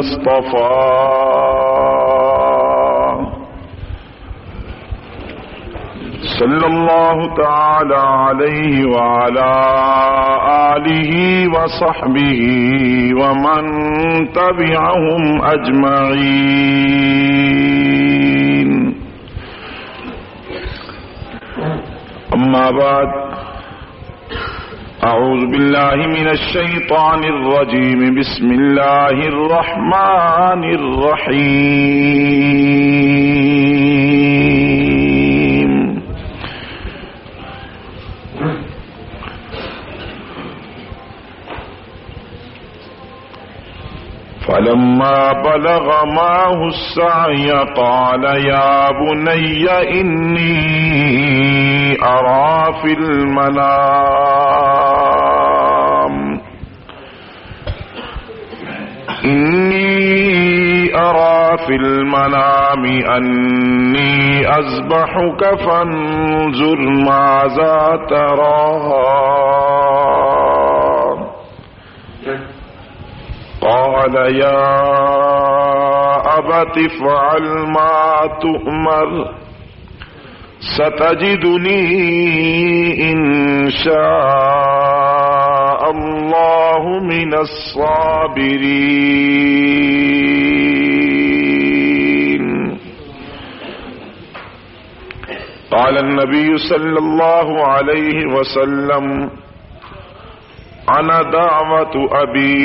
اصطفى صلی اللہ تعالی علیہ وعلى آلہ وصحبہ ومن تبعہم اجمعین اما بعد اعوذ باللہ من الشیطان الرجیم بسم اللہ الرحمن الرحیم فلما بلغ معه السعي قال يا بني إني أرى في المنام أني أذبحك فانظر ماذا ترى قال يا أبت افعل ما تؤمر ستجدني إن شاء الله من الصابرين. قال النبي صلى الله عليه وسلم أنا دعوة أبي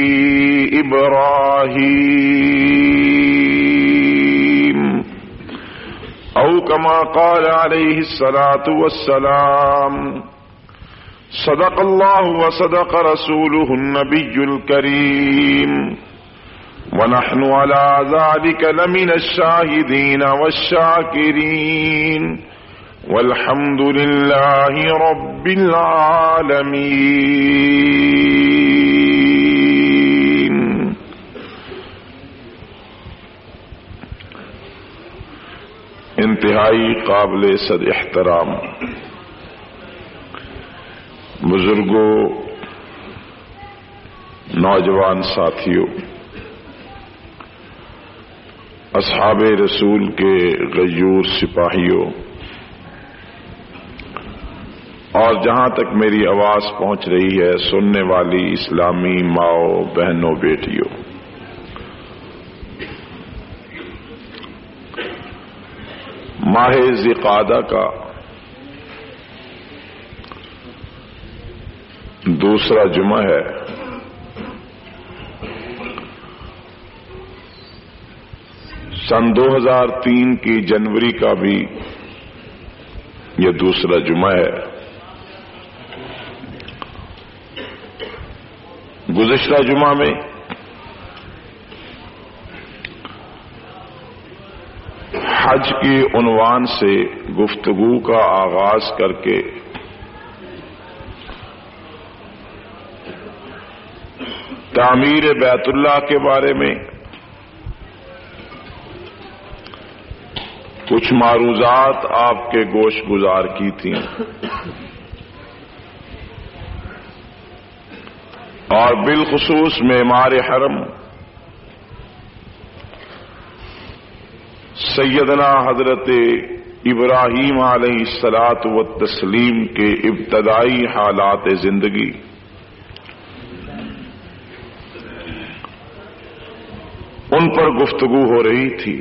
إبراهيم أو كما قال عليه الصلاة والسلام. صدق الله وصدق رسوله النبي الكريم ونحن على ذلك لمن الشاهدين والشاكرين والحمد لله رب العالمين. انتہائی قابل صد احترام بزرگوں، نوجوان ساتھیوں، اصحاب رسول کے غیور سپاہیوں، اور جہاں تک میری آواز پہنچ رہی ہے سننے والی اسلامی ماؤں، بہنوں، بیٹیوں، ماہ ذی-قعدہ کا دوسرا جمعہ ہے. سن 2003 کی جنوری کا بھی یہ دوسرا جمعہ ہے. گزشتہ جمعہ میں حج کے عنوان سے گفتگو کا آغاز کر کے تعمیر بیت اللہ کے بارے میں کچھ معروضات آپ کے گوش گزار کی تھیں، اور بالخصوص معمار حرم سیدنا حضرت ابراہیم علیہ الصلاۃ والتسلیم کے ابتدائی حالات زندگی، ان پر گفتگو ہو رہی تھی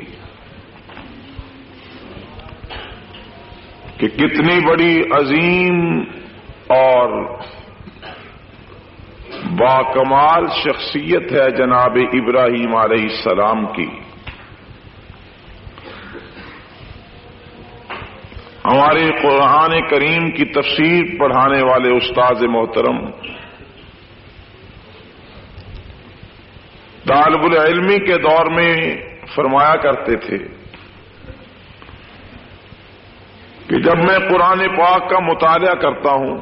کہ کتنی بڑی عظیم اور باکمال شخصیت ہے جناب ابراہیم علیہ السلام کی. ہمارے قرآن کریم کی تفسیر پڑھانے والے استاذ محترم طالب العلمی کے دور میں فرمایا کرتے تھے کہ جب میں قرآن پاک کا مطالعہ کرتا ہوں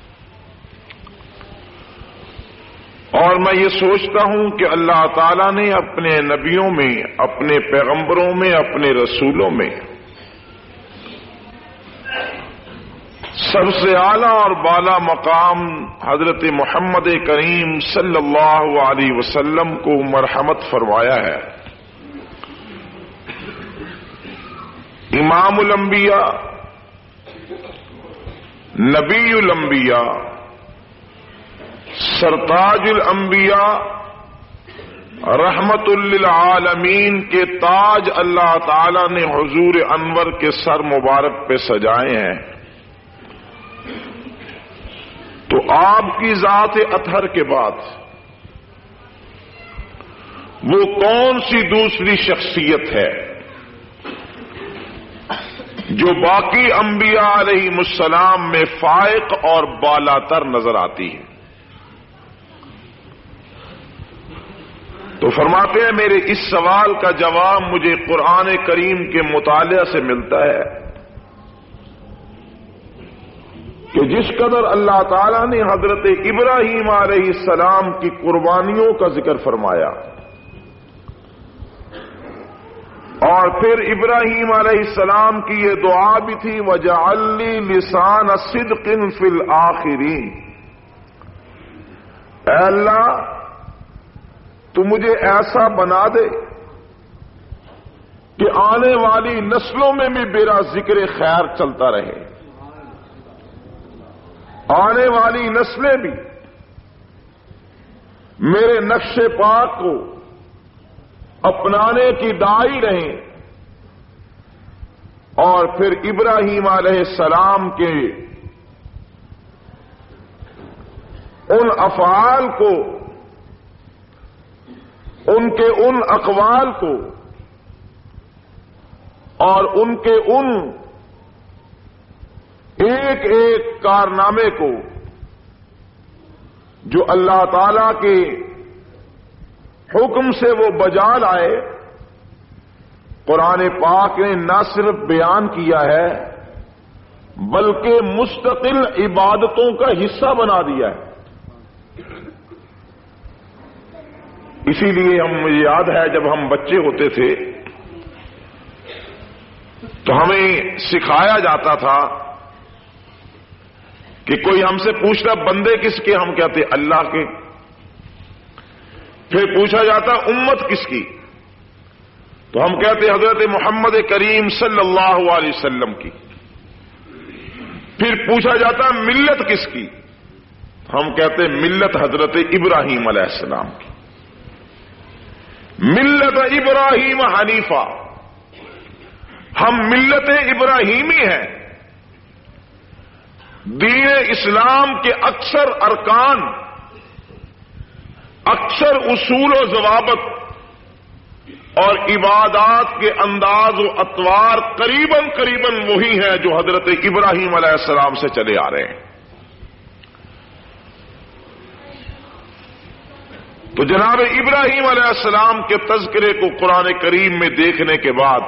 اور میں یہ سوچتا ہوں کہ اللہ تعالیٰ نے اپنے نبیوں میں، اپنے پیغمبروں میں، اپنے رسولوں میں سب سے اعلیٰ اور بالا مقام حضرت محمد کریم صلی اللہ علیہ وسلم کو مرحمت فرمایا ہے۔ امام الانبیاء، نبی الانبیاء، سرتاج الانبیاء، رحمت للعالمین کے تاج اللہ تعالی نے حضور انور کے سر مبارک پہ سجائے ہیں، تو آپ کی ذات اطہر کے بعد وہ کون سی دوسری شخصیت ہے جو باقی انبیاء علیہم السلام میں فائق اور بالا تر نظر آتی ہے؟ تو فرماتے ہیں میرے اس سوال کا جواب مجھے قرآن کریم کے مطالعہ سے ملتا ہے کہ جس قدر اللہ تعالیٰ نے حضرت ابراہیم علیہ السلام کی قربانیوں کا ذکر فرمایا اور پھر ابراہیم علیہ السلام کی یہ دعا بھی تھی وَجَعَلْ لِي لِسَانَ صِدْقٍ فِي الْآخِرِينَ، اے اللہ تو مجھے ایسا بنا دے کہ آنے والی نسلوں میں بھی میرا ذکر خیر چلتا رہے، آنے والی نسلیں بھی میرے نقش پاک کو اپنانے کی داعی رہیں، اور پھر ابراہیم علیہ السلام کے ان افعال کو، ان کے ان اقوال کو اور ان کے ان ایک ایک کارنامے کو جو اللہ تعالی کے حکم سے وہ بجا لائے، قرآن پاک نے نہ صرف بیان کیا ہے بلکہ مستقل عبادتوں کا حصہ بنا دیا ہے۔ اسی لیے مجھے یاد ہے جب ہم بچے ہوتے تھے تو ہمیں سکھایا جاتا تھا کہ کوئی ہم سے پوچھتا بندے کس کے، ہم کہتے اللہ کے، پھر پوچھا جاتا امت کس کی، تو ہم کہتے حضرت محمد کریم صلی اللہ علیہ وسلم کی، پھر پوچھا جاتا ملت کس کی، ہم کہتے ملت حضرت ابراہیم علیہ السلام کی، ملت ابراہیم حنیفہ، ہم ملت ابراہیمی ہیں۔ دین اسلام کے اکثر ارکان، اکثر اصول و ضوابط اور عبادات کے انداز و اطوار قریباً وہی ہیں جو حضرت ابراہیم علیہ السلام سے چلے آ رہے ہیں۔ تو جناب ابراہیم علیہ السلام کے تذکرے کو قرآن کریم میں دیکھنے کے بعد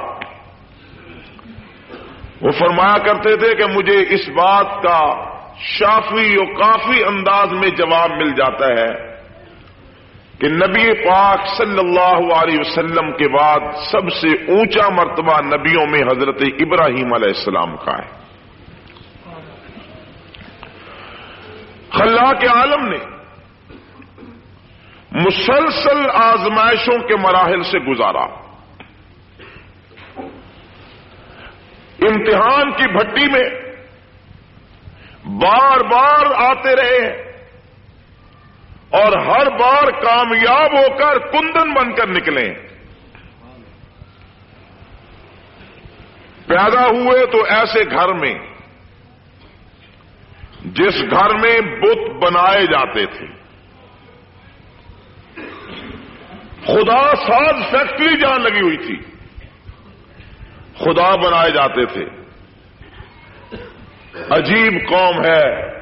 وہ فرمایا کرتے تھے کہ مجھے اس بات کا شافی و کافی انداز میں جواب مل جاتا ہے کہ نبی پاک صلی اللہ علیہ وسلم کے بعد سب سے اونچا مرتبہ نبیوں میں حضرت ابراہیم علیہ السلام کا ہے۔ خلاق عالم نے مسلسل آزمائشوں کے مراحل سے گزارا، امتحان کی بھٹی میں بار بار آتے رہے ہیں اور ہر بار کامیاب ہو کر کندن بن کر نکلے۔ پیدا ہوئے تو ایسے گھر میں جس گھر میں بت بنائے جاتے تھے، خدا ساز فیکٹری جہاں لگی ہوئی تھی، خدا بنائے جاتے تھے۔ عجیب قوم ہے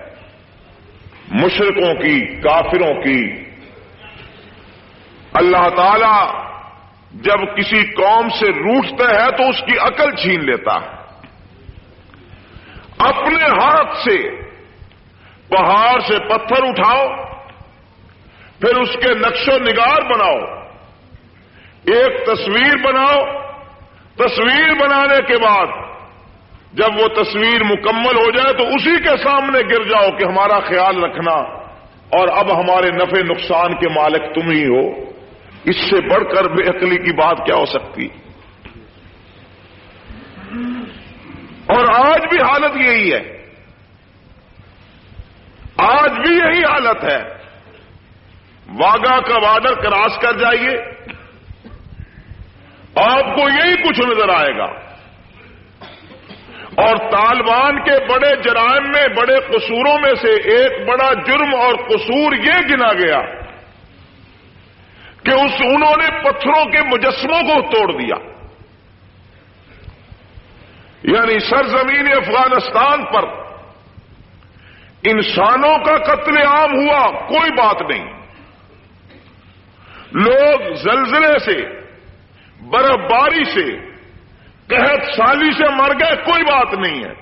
مشرکوں کی، کافروں کی۔ اللہ تعالی جب کسی قوم سے روٹھتا ہے تو اس کی عقل چھین لیتا ہے۔ اپنے ہاتھ سے پہاڑ سے پتھر اٹھاؤ، پھر اس کے نقش و نگار بناؤ، ایک تصویر بناؤ، تصویر بنانے کے بعد جب وہ تصویر مکمل ہو جائے تو اسی کے سامنے گر جاؤ کہ ہمارا خیال رکھنا اور اب ہمارے نفع نقصان کے مالک تم ہی ہو. اس سے بڑھ کر بے عقلی کی بات کیا ہو سکتی؟ اور آج بھی حالت یہی ہے، آج بھی یہی حالت ہے. واگا کا بارڈر کراس کر جائیے، آپ کو یہی کچھ نظر آئے گا. اور طالبان کے بڑے جرائم میں، بڑے قصوروں میں سے ایک بڑا جرم اور قصور یہ گنا گیا کہ انہوں نے پتھروں کے مجسموں کو توڑ دیا. یعنی سرزمین افغانستان پر انسانوں کا قتل عام ہوا، کوئی بات نہیں. لوگ زلزلے سے، برف باری سے، قحط سالی سے مر گئے، کوئی بات نہیں ہے.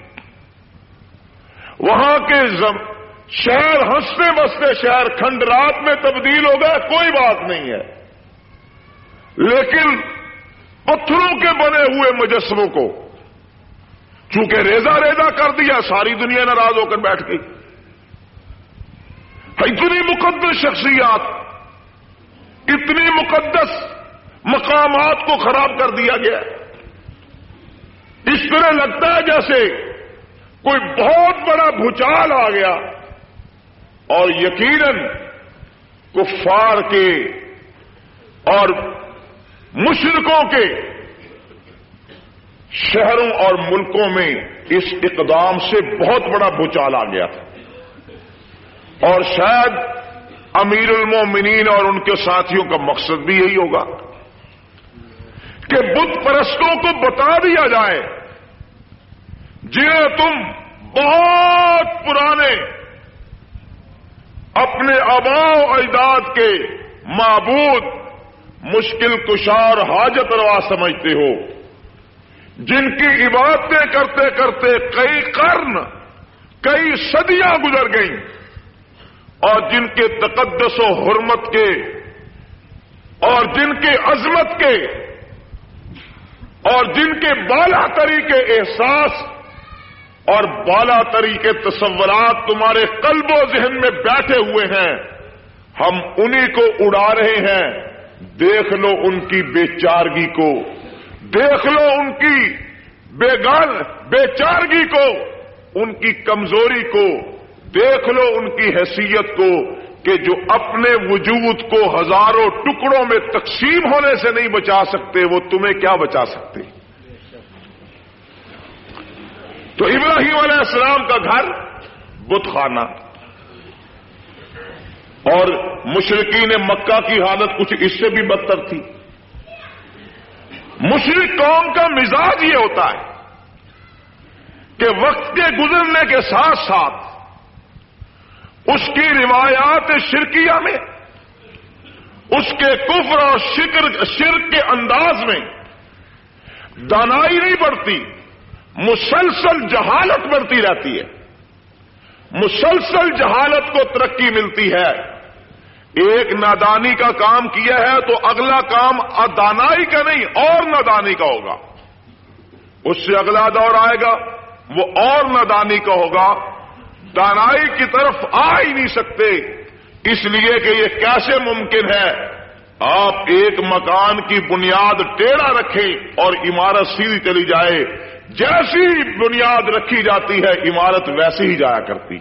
وہاں کے شہر ہنستے بستے شہر کھنڈرات میں تبدیل ہو گئے، کوئی بات نہیں ہے. لیکن پتھروں کے بنے ہوئے مجسموں کو چونکہ ریزہ ریزہ کر دیا، ساری دنیا ناراض ہو کر بیٹھ گئی. اتنی مقدس شخصیات، اتنی مقدس مقامات کو خراب کر دیا گیا. اس طرح لگتا ہے جیسے کوئی بہت بڑا بھوچال آ گیا اور یقیناً کفار کے اور مشرکوں کے شہروں اور ملکوں میں اس اقدام سے بہت بڑا بھوچال آ گیا تھا. اور شاید امیر المومنین اور ان کے ساتھیوں کا مقصد بھی یہی ہوگا کہ بت پرستوں کو بتا دیا جائے جنہیں تم بہت پرانے اپنے آباء و اجداد کے معبود، مشکل کشار، حاجت روا سمجھتے ہو، جن کی عبادتیں کرتے کرتے کئی قرن، کئی صدیاں گزر گئیں، اور جن کے تقدس و حرمت کے اور جن کے عظمت کے اور جن کے بالا تری کے احساس اور بالا تری کے تصورات تمہارے قلب و ذہن میں بیٹھے ہوئے ہیں، ہم انہی کو اڑا رہے ہیں. دیکھ لو ان کی بے چارگی کو، دیکھ لو ان کی بے چارگی کو، ان کی کمزوری کو، دیکھ لو ان کی حیثیت کو کہ جو اپنے وجود کو ہزاروں ٹکڑوں میں تقسیم ہونے سے نہیں بچا سکتے، وہ تمہیں کیا بچا سکتے. تو ابراہیم علیہ السلام کا گھر بت خانہ، اور مشرکین مکہ کی حالت کچھ اس سے بھی بدتر تھی. مشرک قوم کا مزاج یہ ہوتا ہے کہ وقت کے گزرنے کے ساتھ ساتھ اس کی روایات شرکیہ میں، اس کے کفر اور شرک کے انداز میں دانائی نہیں بڑھتی، مسلسل جہالت بڑھتی رہتی ہے. مسلسل جہالت کو ترقی ملتی ہے. ایک نادانی کا کام کیا ہے تو اگلا کام دانائی کا نہیں اور نادانی کا ہوگا. اس سے اگلا دور آئے گا وہ اور نادانی کا ہوگا. دانائی کی طرف آ ہی نہیں سکتے، اس لیے کہ یہ کیسے ممکن ہے آپ ایک مکان کی بنیاد ٹیڑھا رکھیں اور عمارت سیدھی چلی جائے. جیسی بنیاد رکھی جاتی ہے عمارت ویسی ہی جایا کرتی.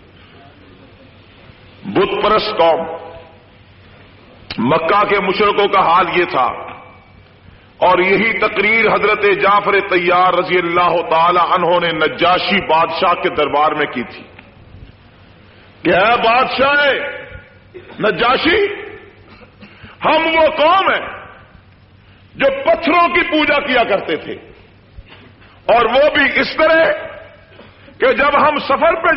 بت پرست قوم مکہ کے مشرکوں کا حال یہ تھا، اور یہی تقریر حضرت جعفر طیار رضی اللہ تعالی عنہ نے نجاشی بادشاہ کے دربار میں کی تھی کہ اے بادشاہ نجاشی، ہم وہ قوم ہیں جو پتھروں کی پوجا کیا کرتے تھے، اور وہ بھی اس طرح کہ جب ہم سفر پہ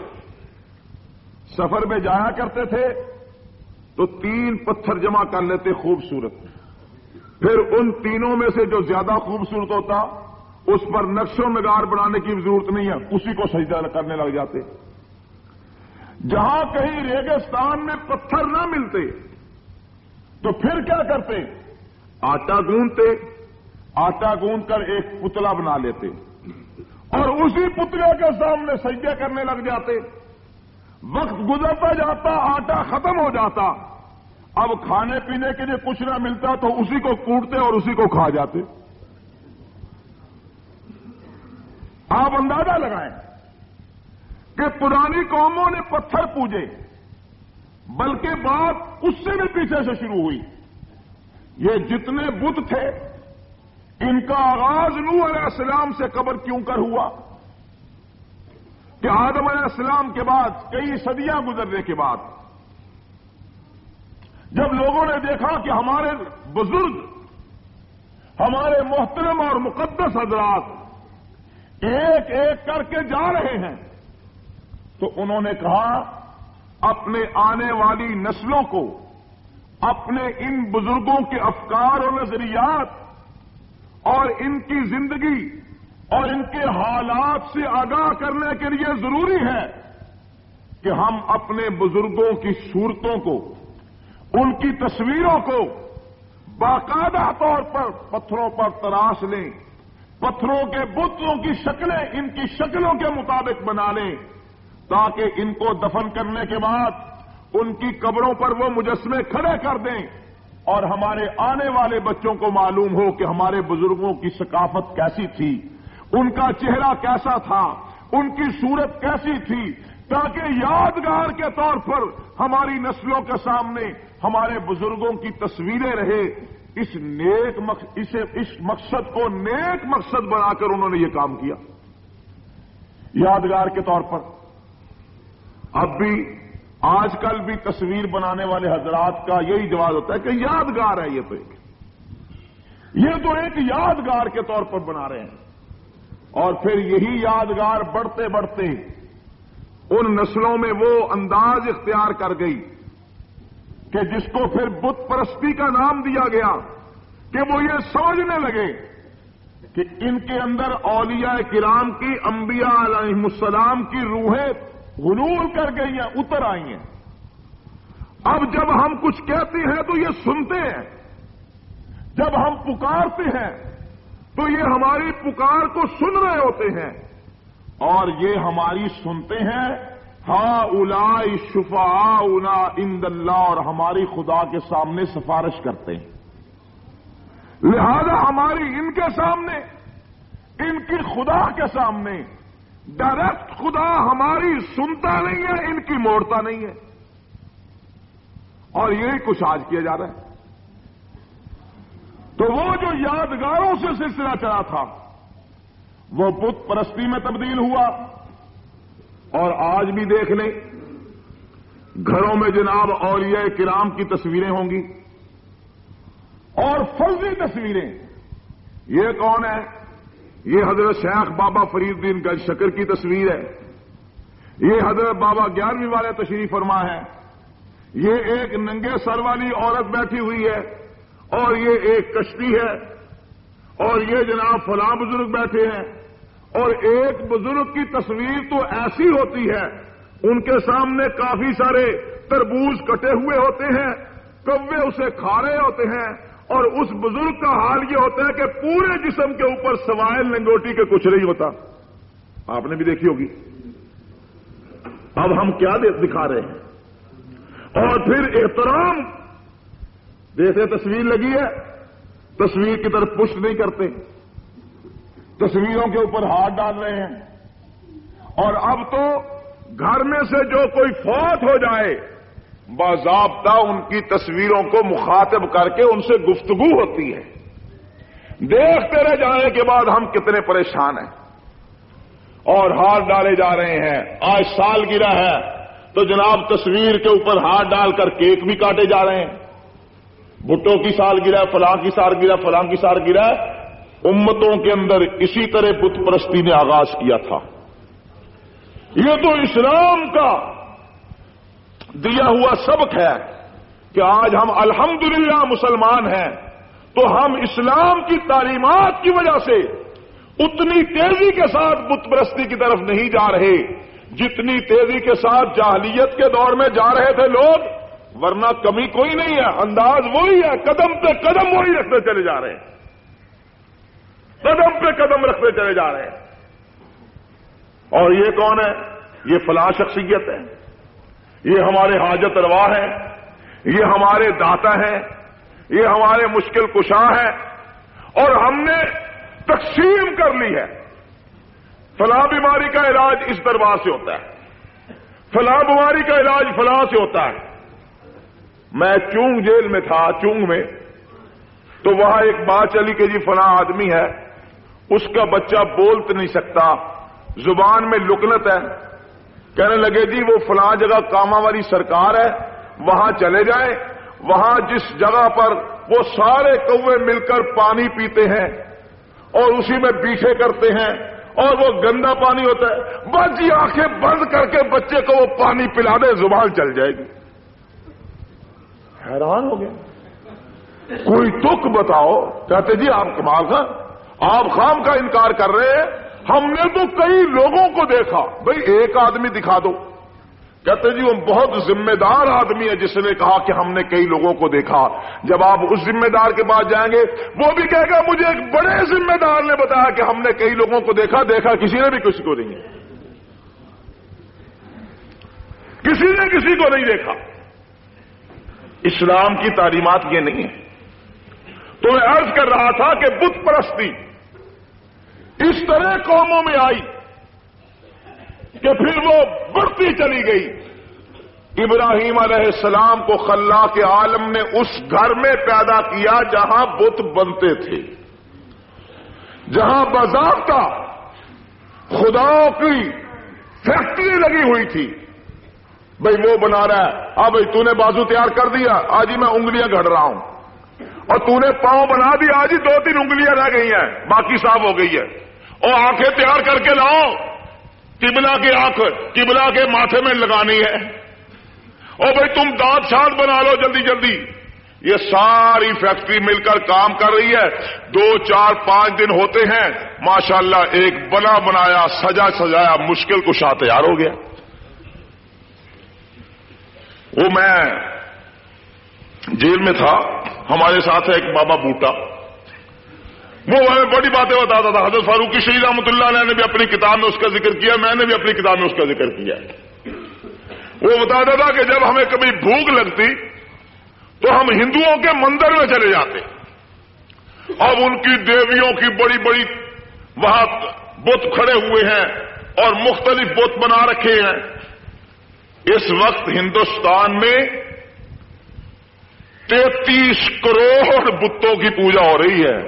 جایا کرتے تھے تو 3 پتھر جمع کر لیتے خوبصورت، پھر ان تینوں میں سے جو زیادہ خوبصورت ہوتا اس پر نقش و نگار بنانے کی ضرورت نہیں ہے، اسی کو سجدہ کرنے لگ جاتے. جہاں کہیں ریگستان میں پتھر نہ ملتے تو پھر کیا کرتے؟ آٹا گوندتے، آٹا گوند کر ایک پتلا بنا لیتے اور اسی پتلے کے سامنے سجدے کرنے لگ جاتے. وقت گزرتا جاتا، آٹا ختم ہو جاتا، اب کھانے پینے کے لیے کچھ نہ ملتا تو اسی کو کوٹتے اور اسی کو کھا جاتے. آپ اندازہ لگائیں کہ پرانی قوموں نے پتھر پوجے، بلکہ بات اس سے بھی پیچھے سے شروع ہوئی. یہ جتنے بت تھے ان کا آغاز نوح علیہ السلام سے قبر کیوں کر ہوا کہ آدم علیہ السلام کے بعد کئی صدیاں گزرنے کے بعد جب لوگوں نے دیکھا کہ ہمارے بزرگ، ہمارے محترم اور مقدس حضرات ایک ایک کر کے جا رہے ہیں، تو انہوں نے کہا اپنے آنے والی نسلوں کو اپنے ان بزرگوں کے افکار اور نظریات اور ان کی زندگی اور ان کے حالات سے آگاہ کرنے کے لیے ضروری ہے کہ ہم اپنے بزرگوں کی صورتوں کو، ان کی تصویروں کو باقاعدہ طور پر پتھروں پر تراش لیں، پتھروں کے بتوں کی شکلیں ان کی شکلوں کے مطابق بنا لیں، تاکہ ان کو دفن کرنے کے بعد ان کی قبروں پر وہ مجسمے کھڑے کر دیں اور ہمارے آنے والے بچوں کو معلوم ہو کہ ہمارے بزرگوں کی ثقافت کیسی تھی، ان کا چہرہ کیسا تھا، ان کی صورت کیسی تھی، تاکہ یادگار کے طور پر ہماری نسلوں کے سامنے ہمارے بزرگوں کی تصویریں رہے. اس مقصد کو نیک مقصد بنا کر انہوں نے یہ کام کیا یادگار کے طور پر. اب بھی آج کل بھی تصویر بنانے والے حضرات کا یہی جواب ہوتا ہے کہ یادگار ہے، یہ تو ایک یادگار کے طور پر بنا رہے ہیں. اور پھر یہی یادگار بڑھتے بڑھتے ان نسلوں میں وہ انداز اختیار کر گئی کہ جس کو پھر بت پرستی کا نام دیا گیا، کہ وہ یہ سمجھنے لگے کہ ان کے اندر اولیاء کرام کی، انبیاء علیہم السلام کی روحیں غلول کر گئی ہیں، اتر آئی ہیں. اب جب ہم کچھ کہتے ہیں تو یہ سنتے ہیں، جب ہم پکارتے ہیں تو یہ ہماری پکار کو سن رہے ہوتے ہیں اور یہ ہماری سنتے ہیں. ہؤلاء شفعاؤنا عند اللہ، اور ہماری خدا کے سامنے سفارش کرتے ہیں. لہذا ہماری ان کے سامنے، ان کی خدا کے سامنے ڈائریکٹ خدا ہماری سنتا نہیں ہے، ان کی موڑتا نہیں ہے. اور یہی کچھ آج کیا جا رہا ہے. تو وہ جو یادگاروں سے سلسلہ چلا تھا وہ بت پرستی میں تبدیل ہوا. اور آج بھی دیکھ لیں گھروں میں جناب اولیاء کرام کی تصویریں ہوں گی اور فرضی تصویریں. یہ کون ہے؟ یہ حضرت شیخ بابا فرید الدین گنج شکر کی تصویر ہے. یہ حضرت بابا 11ویں والے تشریف فرما ہے. یہ ایک ننگے سر والی عورت بیٹھی ہوئی ہے اور یہ ایک کشتی ہے اور یہ جناب فلاں بزرگ بیٹھے ہیں. اور ایک بزرگ کی تصویر تو ایسی ہوتی ہے، ان کے سامنے کافی سارے تربوز کٹے ہوئے ہوتے ہیں، کوے اسے کھا رہے ہوتے ہیں، اور اس بزرگ کا حال یہ ہوتا ہے کہ پورے جسم کے اوپر سوائے لنگوٹی کے کچھ نہیں ہوتا. آپ نے بھی دیکھی ہوگی. اب ہم کیا دکھا رہے ہیں؟ اور پھر احترام جیسے تصویر لگی ہے، تصویر کی طرف پشت نہیں کرتے، تصویروں کے اوپر ہاتھ ڈال رہے ہیں. اور اب تو گھر میں سے جو کوئی فوت ہو جائے باضابطہ ان کی تصویروں کو مخاطب کر کے ان سے گفتگو ہوتی ہے. دیکھتے رہ جانے کے بعد ہم کتنے پریشان ہیں اور ہاتھ ڈالے جا رہے ہیں. آج سالگرہ ہے تو جناب تصویر کے اوپر ہاتھ ڈال کر کیک بھی کاٹے جا رہے ہیں. بھٹو کی سالگرہ، فلاں کی سالگرہ، فلاں کی سالگرہ. امتوں کے اندر اسی طرح بت پرستی نے آغاز کیا تھا. یہ تو اسلام کا دیا ہوا سبق ہے کہ آج ہم الحمدللہ مسلمان ہیں تو ہم اسلام کی تعلیمات کی وجہ سے اتنی تیزی کے ساتھ بت پرستی کی طرف نہیں جا رہے جتنی تیزی کے ساتھ جاہلیت کے دور میں جا رہے تھے لوگ. ورنہ کمی کوئی نہیں ہے، انداز وہی ہے، قدم پہ قدم وہی رکھتے چلے جا رہے ہیں، قدم پہ قدم رکھتے چلے جا رہے ہیں. اور یہ کون ہے؟ یہ فلاں شخصیت ہے، یہ ہمارے حاجت روا ہے، یہ ہمارے داتا ہیں، یہ ہمارے مشکل کشا ہیں، اور ہم نے تقسیم کر لی ہے۔ فلاں بیماری کا علاج اس دربار سے ہوتا ہے، فلاں بیماری کا علاج فلاں سے ہوتا ہے۔ میں چونگ جیل میں تھا، چونگ میں، تو وہاں ایک بات چلی کہ جی فلاں آدمی ہے، اس کا بچہ بول تو نہیں سکتا، زبان میں لکنت ہے۔ کہنے لگے جی وہ فلاں جگہ کاما والی سرکار ہے، وہاں چلے جائیں، وہاں جس جگہ پر وہ سارے کوے مل کر پانی پیتے ہیں اور اسی میں بیٹھے کرتے ہیں اور وہ گندا پانی ہوتا ہے، بس جی آنکھیں بند کر کے بچے کو وہ پانی پلا دے، زبان چل جائے گی۔ حیران ہو گیا، کوئی تک بتاؤ۔ کہتے جی آپ کمال کا، آپ خام کا انکار کر رہے ہیں، ہم نے تو کئی لوگوں کو دیکھا۔ بھئی ایک آدمی دکھا دو۔ کہتے جی وہ بہت ذمہ دار آدمی ہے جس نے کہا کہ ہم نے کئی لوگوں کو دیکھا۔ جب آپ اس ذمہ دار کے پاس جائیں گے وہ بھی کہے گا مجھے ایک بڑے ذمہ دار نے بتایا کہ ہم نے کئی لوگوں کو دیکھا کسی نے بھی کسی کو نہیں ہے، کسی نے کسی کو نہیں دیکھا۔ اسلام کی تعلیمات یہ نہیں ہے۔ تو میں عرض کر رہا تھا کہ بت پرستی اس طرح قوموں میں آئی کہ پھر وہ بڑھتی چلی گئی۔ ابراہیم علیہ السلام کو خلاق عالم نے اس گھر میں پیدا کیا جہاں بت بنتے تھے، جہاں باضابطہ خداؤں کی فیکٹری لگی ہوئی تھی۔ بھئی وہ بنا رہا ہے، ہاں بھئی تو نے بازو تیار کر دیا، آج ہی میں انگلیاں گھڑ رہا ہوں، اور تو نے پاؤں بنا دیا، آج ہی 2-3 انگلیاں رہ گئی ہیں، باقی صاف ہو گئی ہے، اور آنکھیں تیار کر کے لاؤ، قبلہ کی آنکھ قبلہ کے ماتھے میں لگانی ہے، اور بھئی تم دانت شانت بنا لو جلدی جلدی۔ یہ ساری فیکٹری مل کر کام کر رہی ہے، 2 4 5 دن ہوتے ہیں، ماشاءاللہ ایک بنا بنایا سجا سجایا مشکل کشا تیار ہو گیا۔ وہ میں جیل میں تھا، ہمارے ساتھ ہے ایک بابا بوٹا، وہ ہمیں بڑی باتیں بتاتا تھا۔ حضرت فاروقی شہید رحمۃ اللہ علیہ نے بھی اپنی کتاب میں اس کا ذکر کیا، میں نے بھی اپنی کتاب میں اس کا ذکر کیا۔ وہ بتاتا تھا کہ جب ہمیں کبھی بھوک لگتی تو ہم ہندوؤں کے مندر میں چلے جاتے، اب ان کی دیویوں کی بڑی بڑی وہاں بت کھڑے ہوئے ہیں اور مختلف بت بنا رکھے ہیں۔ اس وقت ہندوستان میں 33 کروڑ بتوں کی پوجا ہو رہی ہے،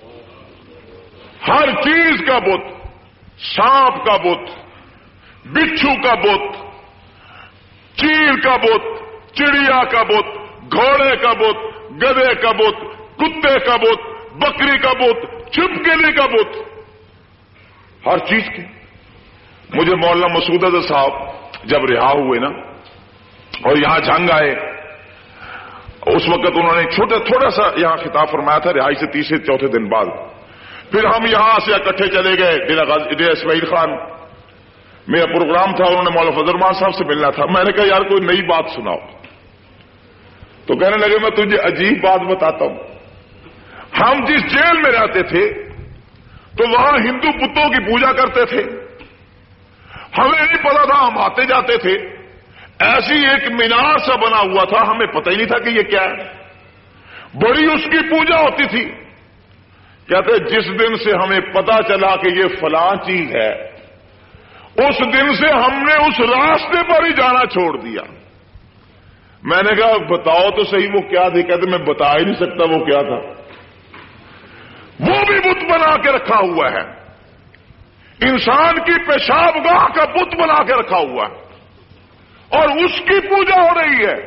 ہر چیز کا بت، سانپ کا بت، بچھو کا بت، چیل کا بت، چڑیا کا بت، گھوڑے کا بت، گدھے کا بت، کتے کا بت، بکری کا بت، چھپکلی کا بت، ہر چیز کی۔ مجھے مولانا مسعود اظہر صاحب جب رہا ہوئے نا اور یہاں جنگ آئے، اس وقت انہوں نے تھوڑا سا یہاں خطاب فرمایا تھا رہائی سے 3-4 دن بعد۔ پھر ہم یہاں سے اکٹھے چلے گئے ڈیرہ اسماعیل خان، میرا پروگرام تھا، انہوں نے مولانا فضل الرحمان صاحب سے ملنا تھا۔ میں نے کہا یار کوئی نئی بات سناؤ، تو کہنے لگے میں تجھے عجیب بات بتاتا ہوں، ہم جس جیل میں رہتے تھے تو وہاں ہندو بتوں کی پوجا کرتے تھے، ہمیں نہیں پتا تھا، ہم آتے جاتے تھے، ایسی ایک مینار سا بنا ہوا تھا، ہمیں پتہ ہی نہیں تھا کہ یہ کیا ہے، بڑی اس کی پوجا ہوتی تھی۔ کہتے جس دن سے ہمیں پتا چلا کہ یہ فلاں چیز ہے، اس دن سے ہم نے اس راستے پر ہی جانا چھوڑ دیا۔ میں نے کہا بتاؤ تو صحیح وہ کیا تھی؟ کہتے میں بتا ہی نہیں سکتا وہ کیا تھا۔ وہ بھی بت بنا کے رکھا ہوا ہے، انسان کی پیشاب گاہ کا بت بنا کے رکھا ہوا ہے اور اس کی پوجا ہو رہی ہے۔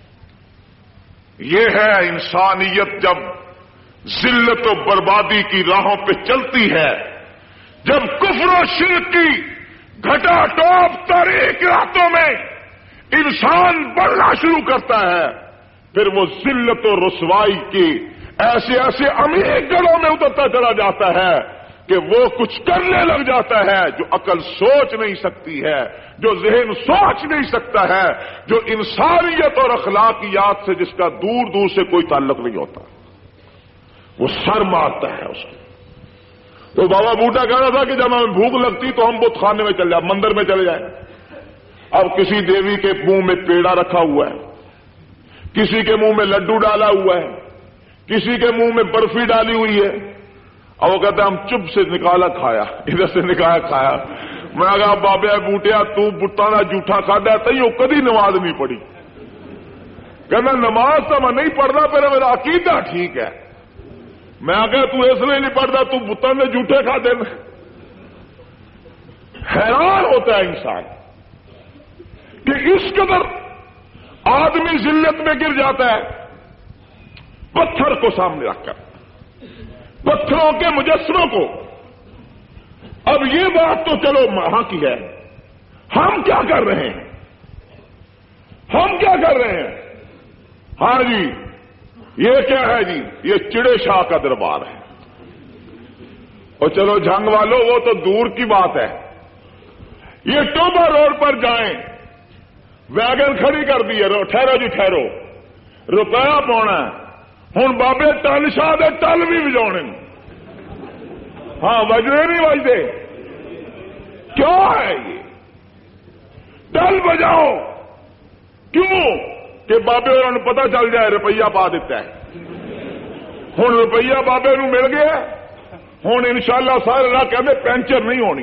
یہ ہے انسانیت جب ذلت و بربادی کی راہوں پہ چلتی ہے، جب کفر و شرک کی گھٹا ٹوپ تاریخ راتوں میں انسان بڑھنا شروع کرتا ہے، پھر وہ ذلت و رسوائی کی ایسے ایسے عمیق گڑھوں میں اترتا چلا جاتا ہے کہ وہ کچھ کرنے لگ جاتا ہے جو عقل سوچ نہیں سکتی ہے، جو ذہن سوچ نہیں سکتا ہے، جو انسانیت اور اخلاقیات سے جس کا دور دور سے کوئی تعلق نہیں ہوتا، وہ سر مارتا ہے اس کو، تو بابا بوٹا کہہ رہا تھا کہ جب ہمیں بھوک لگتی تو ہم بت خانے میں چل جائیں، مندر میں چلے جائیں۔ اب کسی دیوی کے منہ میں پیڑا رکھا ہوا ہے، کسی کے منہ میں لڈو ڈالا ہوا ہے، کسی کے منہ میں برفی ڈالی ہوئی ہے، اور وہ کہتا ہے ہم چپ سے نکالا کھایا، ادھر سے نکالا کھایا۔ میں نے کہا بابا بوٹیا تو بتانا جھوٹا کھادا ہے، کدی نماز نہیں پڑھی؟ کہنا نماز تو میں نہیں پڑھتا، پھر میرا عقیدہ ٹھیک ہے۔ میں کہا تو اس لیے نہیں پڑھتا، تو بتوں نے جھوٹے کھا دینا۔ حیران ہوتا ہے انسان کہ اس قدر آدمی ذلت میں گر جاتا ہے پتھر کو سامنے رکھ کر، پتھروں کے مجسموں کو۔ اب یہ بات تو چلو وہاں کی ہے، ہم کیا کر رہے ہیں؟ ہم کیا کر رہے ہیں؟ ہاں جی یہ کیا ہے جی؟ یہ چڑے شاہ کا دربار ہے۔ اور چلو جھنگ والوں وہ تو دور کی بات ہے، یہ ٹوبا روڈ پر جائیں، ویگن کھڑی کر دی ہے، ٹھہرو جی ٹھہرو، روپیہ پاؤنا ہوں بابے ٹل شاہ دے ٹل بھی بجاؤنے، ہاں بجنے نہیں بجتے، کیوں ہے یہ؟ ٹل بجاؤ کیوں؟ کہ بابے انہوں نے پتا چل جائے روپیہ پا دیتا ہے۔ ہوں روپیہ بابے نو مل گیا، ہوں انشاءاللہ سارے راہ کہتے پینچر نہیں ہونی۔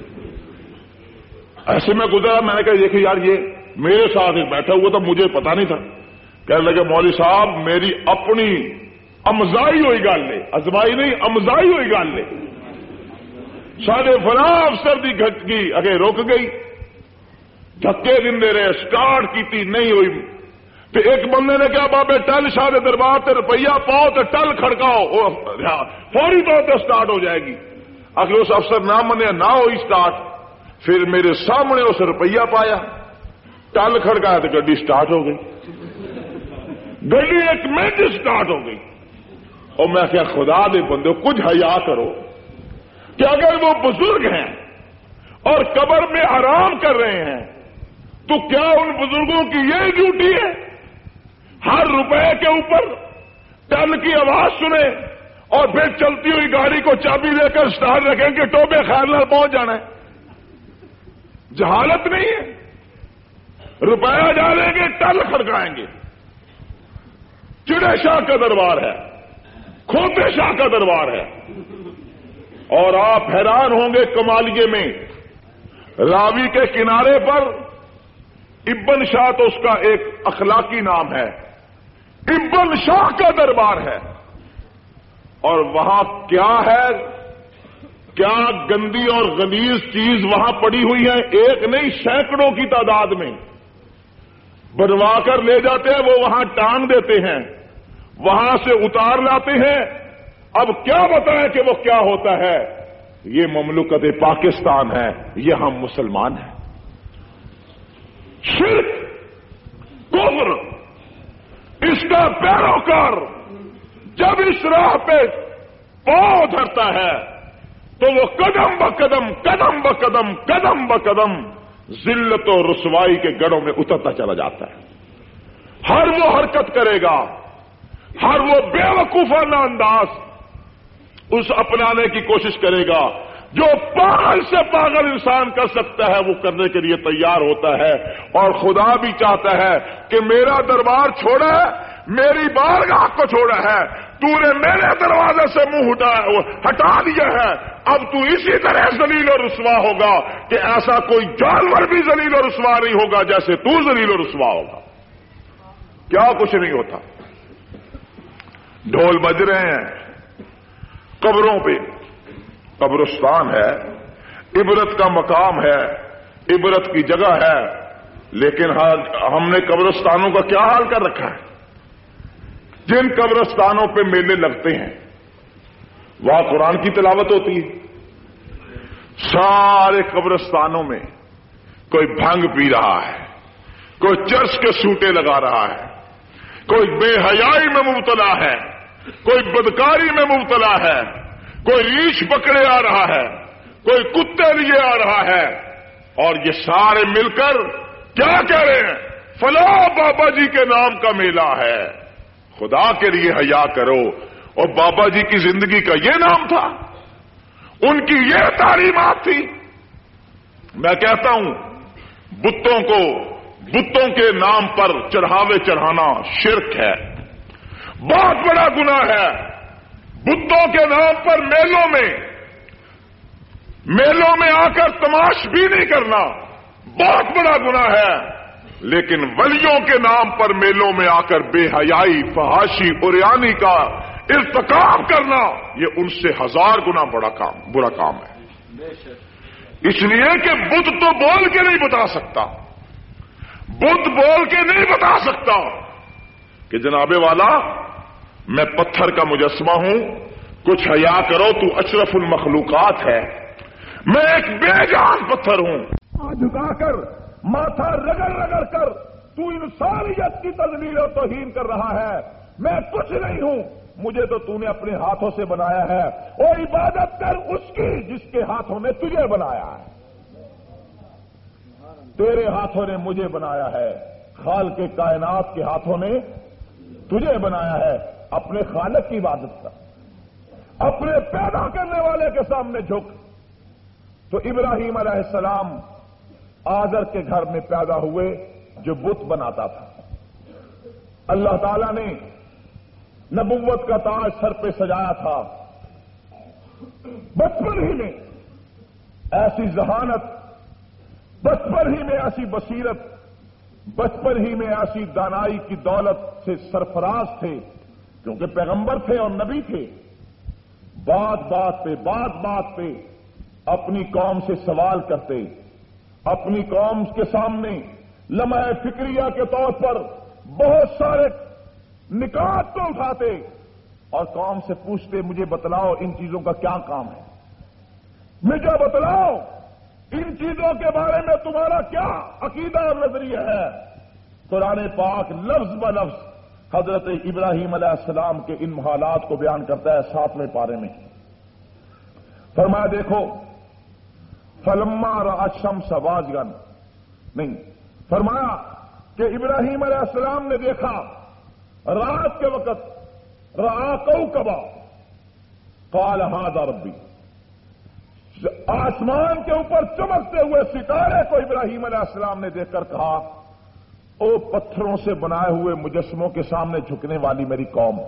ایسے میں گزرا، میں نے کہا دیکھیں یار یہ میرے ساتھ بیٹھا ہوا تھا، مجھے پتا نہیں تھا۔ کہنے لگے مولوی صاحب میری اپنی امزائی ہوئی گل ہے، ازمائی نہیں امزائی ہوئی گل ہے، سارے فلاں افسر دی گھٹکی اگے رک گئی، دھکے دے رہے، سٹارٹ کی نہیں ہوئی، تو ایک بندے نے کہا بابے ٹل شاہ دے دربار تے روپیہ پاؤ تو ٹل کھڑکاؤ، فوری طور پہ سٹارٹ ہو جائے گی۔ اگر اس افسر نہ منیا، نہ ہوئی سٹارٹ، پھر میرے سامنے اس روپیہ پایا، ٹل کھڑکایا تو گڈی سٹارٹ ہو گئی، گڈی ایک منٹ سٹارٹ ہو گئی۔ اور میں کیا خدا دے بندے کچھ حیا کرو کہ اگر وہ بزرگ ہیں اور قبر میں آرام کر رہے ہیں تو کیا ان بزرگوں کی یہ ڈیوٹی ہے ہر روپے کے اوپر ٹل کی آواز سنیں اور پھر چلتی ہوئی گاڑی کو چابی دے کر سٹارٹ رکھیں کہ ٹوبے خیر نال پہنچ جانا ہے؟ جہالت نہیں ہے؟ روپیہ ڈالیں گے ٹل کھڑکائیں گے۔ چڑے شاہ کا دربار ہے، کھوتے شاہ کا دربار ہے، اور آپ حیران ہوں گے کمالیے میں راوی کے کنارے پر ابن شاہ تو اس کا ایک اخلاقی نام ہے، ابن شاہ کا دربار ہے، اور وہاں کیا ہے، کیا گندی اور غلیظ چیز وہاں پڑی ہوئی ہے، ایک نہیں سینکڑوں کی تعداد میں بنوا کر لے جاتے ہیں، وہ وہاں ٹانگ دیتے ہیں، وہاں سے اتار لاتے ہیں۔ اب کیا بتائیں کہ وہ کیا ہوتا ہے؟ یہ مملکت پاکستان ہے، یہ ہم مسلمان ہیں۔ شرک، کفر، اس کا پیروکار جب اس راہ پہ پاؤں دھرتا ہے تو وہ قدم بقدم قدم بقدم قدم بقدم ذلت و رسوائی کے گڑھوں میں اترتا چلا جاتا ہے۔ ہر وہ حرکت کرے گا، ہر وہ بے وقوفانہ انداز اس اپنانے کی کوشش کرے گا جو پاگل سے پاگل انسان کر سکتا ہے، وہ کرنے کے لیے تیار ہوتا ہے۔ اور خدا بھی چاہتا ہے کہ میرا دربار چھوڑا ہے، میری بارگاہ کو چھوڑا ہے، تو نے میرے دروازے سے منہ ہٹا دیا ہے، اب تو اسی طرح ذلیل و رسوا ہوگا کہ ایسا کوئی جانور بھی ذلیل و رسوا نہیں ہوگا جیسے تو ذلیل و رسوا ہوگا۔ کیا کچھ نہیں ہوتا۔ ڈھول بج رہے ہیں قبروں پہ، قبرستان ہے، عبرت کا مقام ہے، عبرت کی جگہ ہے، لیکن ہم نے قبرستانوں کا کیا حال کر رکھا ہے؟ جن قبرستانوں پہ میلے لگتے ہیں وہاں قرآن کی تلاوت ہوتی ہے، سارے قبرستانوں میں کوئی بھنگ پی رہا ہے، کوئی چرس کے سوٹے لگا رہا ہے، کوئی بے حیائی میں مبتلا ہے، کوئی بدکاری میں مبتلا ہے، کوئی ریچھ پکڑے آ رہا ہے، کوئی کتے لیے آ رہا ہے، اور یہ سارے مل کر کیا کہہ رہے ہیں؟ فلاں بابا جی کے نام کا میلہ ہے۔ خدا کے لیے حیا کرو۔ اور بابا جی کی زندگی کا یہ نام تھا، ان کی یہ تعلیمات تھی. میں کہتا ہوں بتوں کے نام پر چڑھاوے چڑھانا شرک ہے، بہت بڑا گناہ ہے. بتوں کے نام پر میلوں میں آ کر تماش بھی نہیں کرنا بہت بڑا گناہ ہے. لیکن ولیوں کے نام پر میلوں میں آ کر بے حیائی، فحاشی، عریانی کا ارتکاب کرنا یہ ان سے 1000 گنا برا کام ہے. اس لیے کہ بت تو بول کے نہیں بتا سکتا، بت بول کے نہیں بتا سکتا کہ جناب والا میں پتھر کا مجسمہ ہوں، کچھ حیا کرو، تو اشرف المخلوقات ہے، میں ایک بے جان پتھر ہوں. جھکا کر ماتھا رگڑ کر تو انسانیت کی تذلیل و توہین کر رہا ہے. میں کچھ نہیں ہوں، مجھے تو نے اپنے ہاتھوں سے بنایا ہے، اور عبادت کر اس کی جس کے ہاتھوں نے تجھے بنایا ہے. تیرے ہاتھوں نے مجھے بنایا ہے، خالق کے کائنات کے ہاتھوں نے تجھے بنایا ہے. اپنے خالق کی عبادت کر، اپنے پیدا کرنے والے کے سامنے جھک. تو ابراہیم علیہ السلام آزر کے گھر میں پیدا ہوئے جو بت بناتا تھا. اللہ تعالیٰ نے نبوت کا تاج سر پہ سجایا تھا. بچپن ہی میں ایسی ذہانت، بچپن ہی میں ایسی بصیرت، بچپن ہی میں ایسی دانائی کی دولت سے سرفراز تھے، کیونکہ پیغمبر تھے اور نبی تھے. بات بات پہ اپنی قوم سے سوال کرتے، اپنی قوم کے سامنے لمحہ فکریہ کے طور پر بہت سارے نکات کو اٹھاتے اور قوم سے پوچھتے مجھے بتلاؤ ان چیزوں کا کیا کام ہے، مجھے بتلاؤ ان چیزوں کے بارے میں تمہارا کیا عقیدہ اور نظریہ ہے. قرآن پاک لفظ بلفظ حضرت ابراہیم علیہ السلام کے ان حالات کو بیان کرتا ہے 7ویں پارے میں. فرمایا دیکھو فلما رأى الشمس بازغا، نہیں، فرمایا کہ ابراہیم علیہ السلام نے دیکھا رات کے وقت رأى کوكبا قال هذا ربی، آسمان کے اوپر چمکتے ہوئے ستارے کو ابراہیم علیہ السلام نے دیکھ کر کہا او پتھروں سے بنائے ہوئے مجسموں کے سامنے جھکنے والی میری قوم،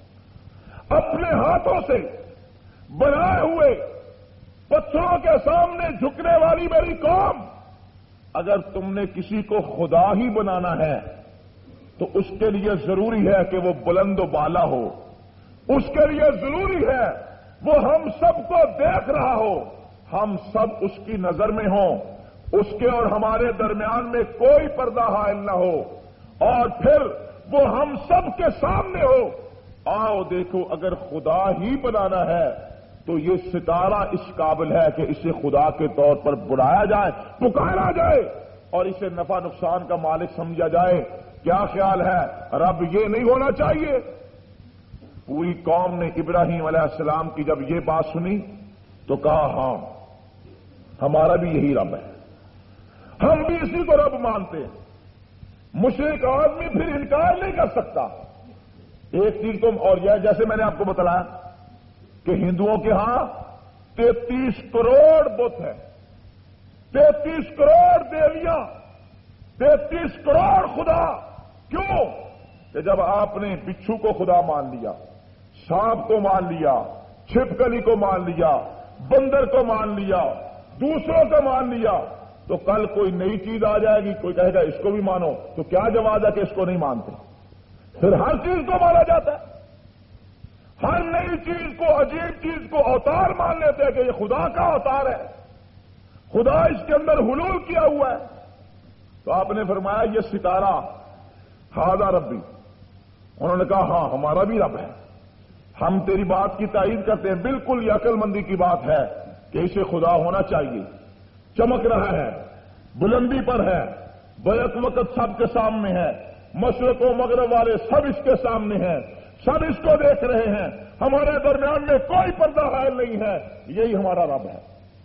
اپنے ہاتھوں سے بنائے ہوئے پتھروں کے سامنے جھکنے والی میری قوم، اگر تم نے کسی کو خدا ہی بنانا ہے تو اس کے لیے ضروری ہے کہ وہ بلند و بالا ہو، اس کے لیے ضروری ہے وہ ہم سب کو دیکھ رہا ہو، ہم سب اس کی نظر میں ہوں، اس کے اور ہمارے درمیان میں کوئی پردہ حائل نہ ہو، اور پھر وہ ہم سب کے سامنے ہو. آؤ دیکھو اگر خدا ہی بنانا ہے تو یہ ستارہ اس قابل ہے کہ اسے خدا کے طور پر بلایا جائے، پکارا جائے اور اسے نفع نقصان کا مالک سمجھا جائے. کیا خیال ہے رب یہ نہیں ہونا چاہیے؟ پوری قوم نے ابراہیم علیہ السلام کی جب یہ بات سنی تو کہا ہاں ہمارا بھی یہی رب ہے، ہم بھی اسی کو رب مانتے ہیں. مشرک آدمی پھر انکار نہیں کر سکتا. ایک چیز تم اور یہ جیسے میں نے آپ کو بتلایا کہ ہندوؤں کے ہاں 33 کروڑ بت ہیں، 33 کروڑ دیویاں، 33 کروڑ خدا. کیوں؟ کہ جب آپ نے بچھو کو خدا مان لیا، سانپ کو مان لیا، چھپکلی کو مان لیا، بندر کو مان لیا، دوسروں کو مان لیا، تو کل کوئی نئی چیز آ جائے گی، کوئی کہے گا اس کو بھی مانو، تو کیا جواز ہے کہ اس کو نہیں مانتے؟ پھر ہر چیز کو مانا جاتا ہے، ہر نئی چیز کو، عجیب چیز کو اوتار مان لیتے ہیں کہ یہ خدا کا اوتار ہے، خدا اس کے اندر حلول کیا ہوا ہے. تو آپ نے فرمایا یہ ستارہ ہاذا ربی، انہوں نے کہا ہاں ہمارا بھی رب ہے، ہم تیری بات کی تائید کرتے ہیں، بالکل یہ عقل مندی کی بات ہے کہ اسے خدا ہونا چاہیے. چمک رہا ہے، بلندی پر ہے، بیک وقت سب کے سامنے ہے، مشرق و مغرب والے سب اس کے سامنے ہیں، سب اس کو دیکھ رہے ہیں، ہمارے درمیان میں کوئی پردہ حائل نہیں ہے، یہی ہمارا رب ہے.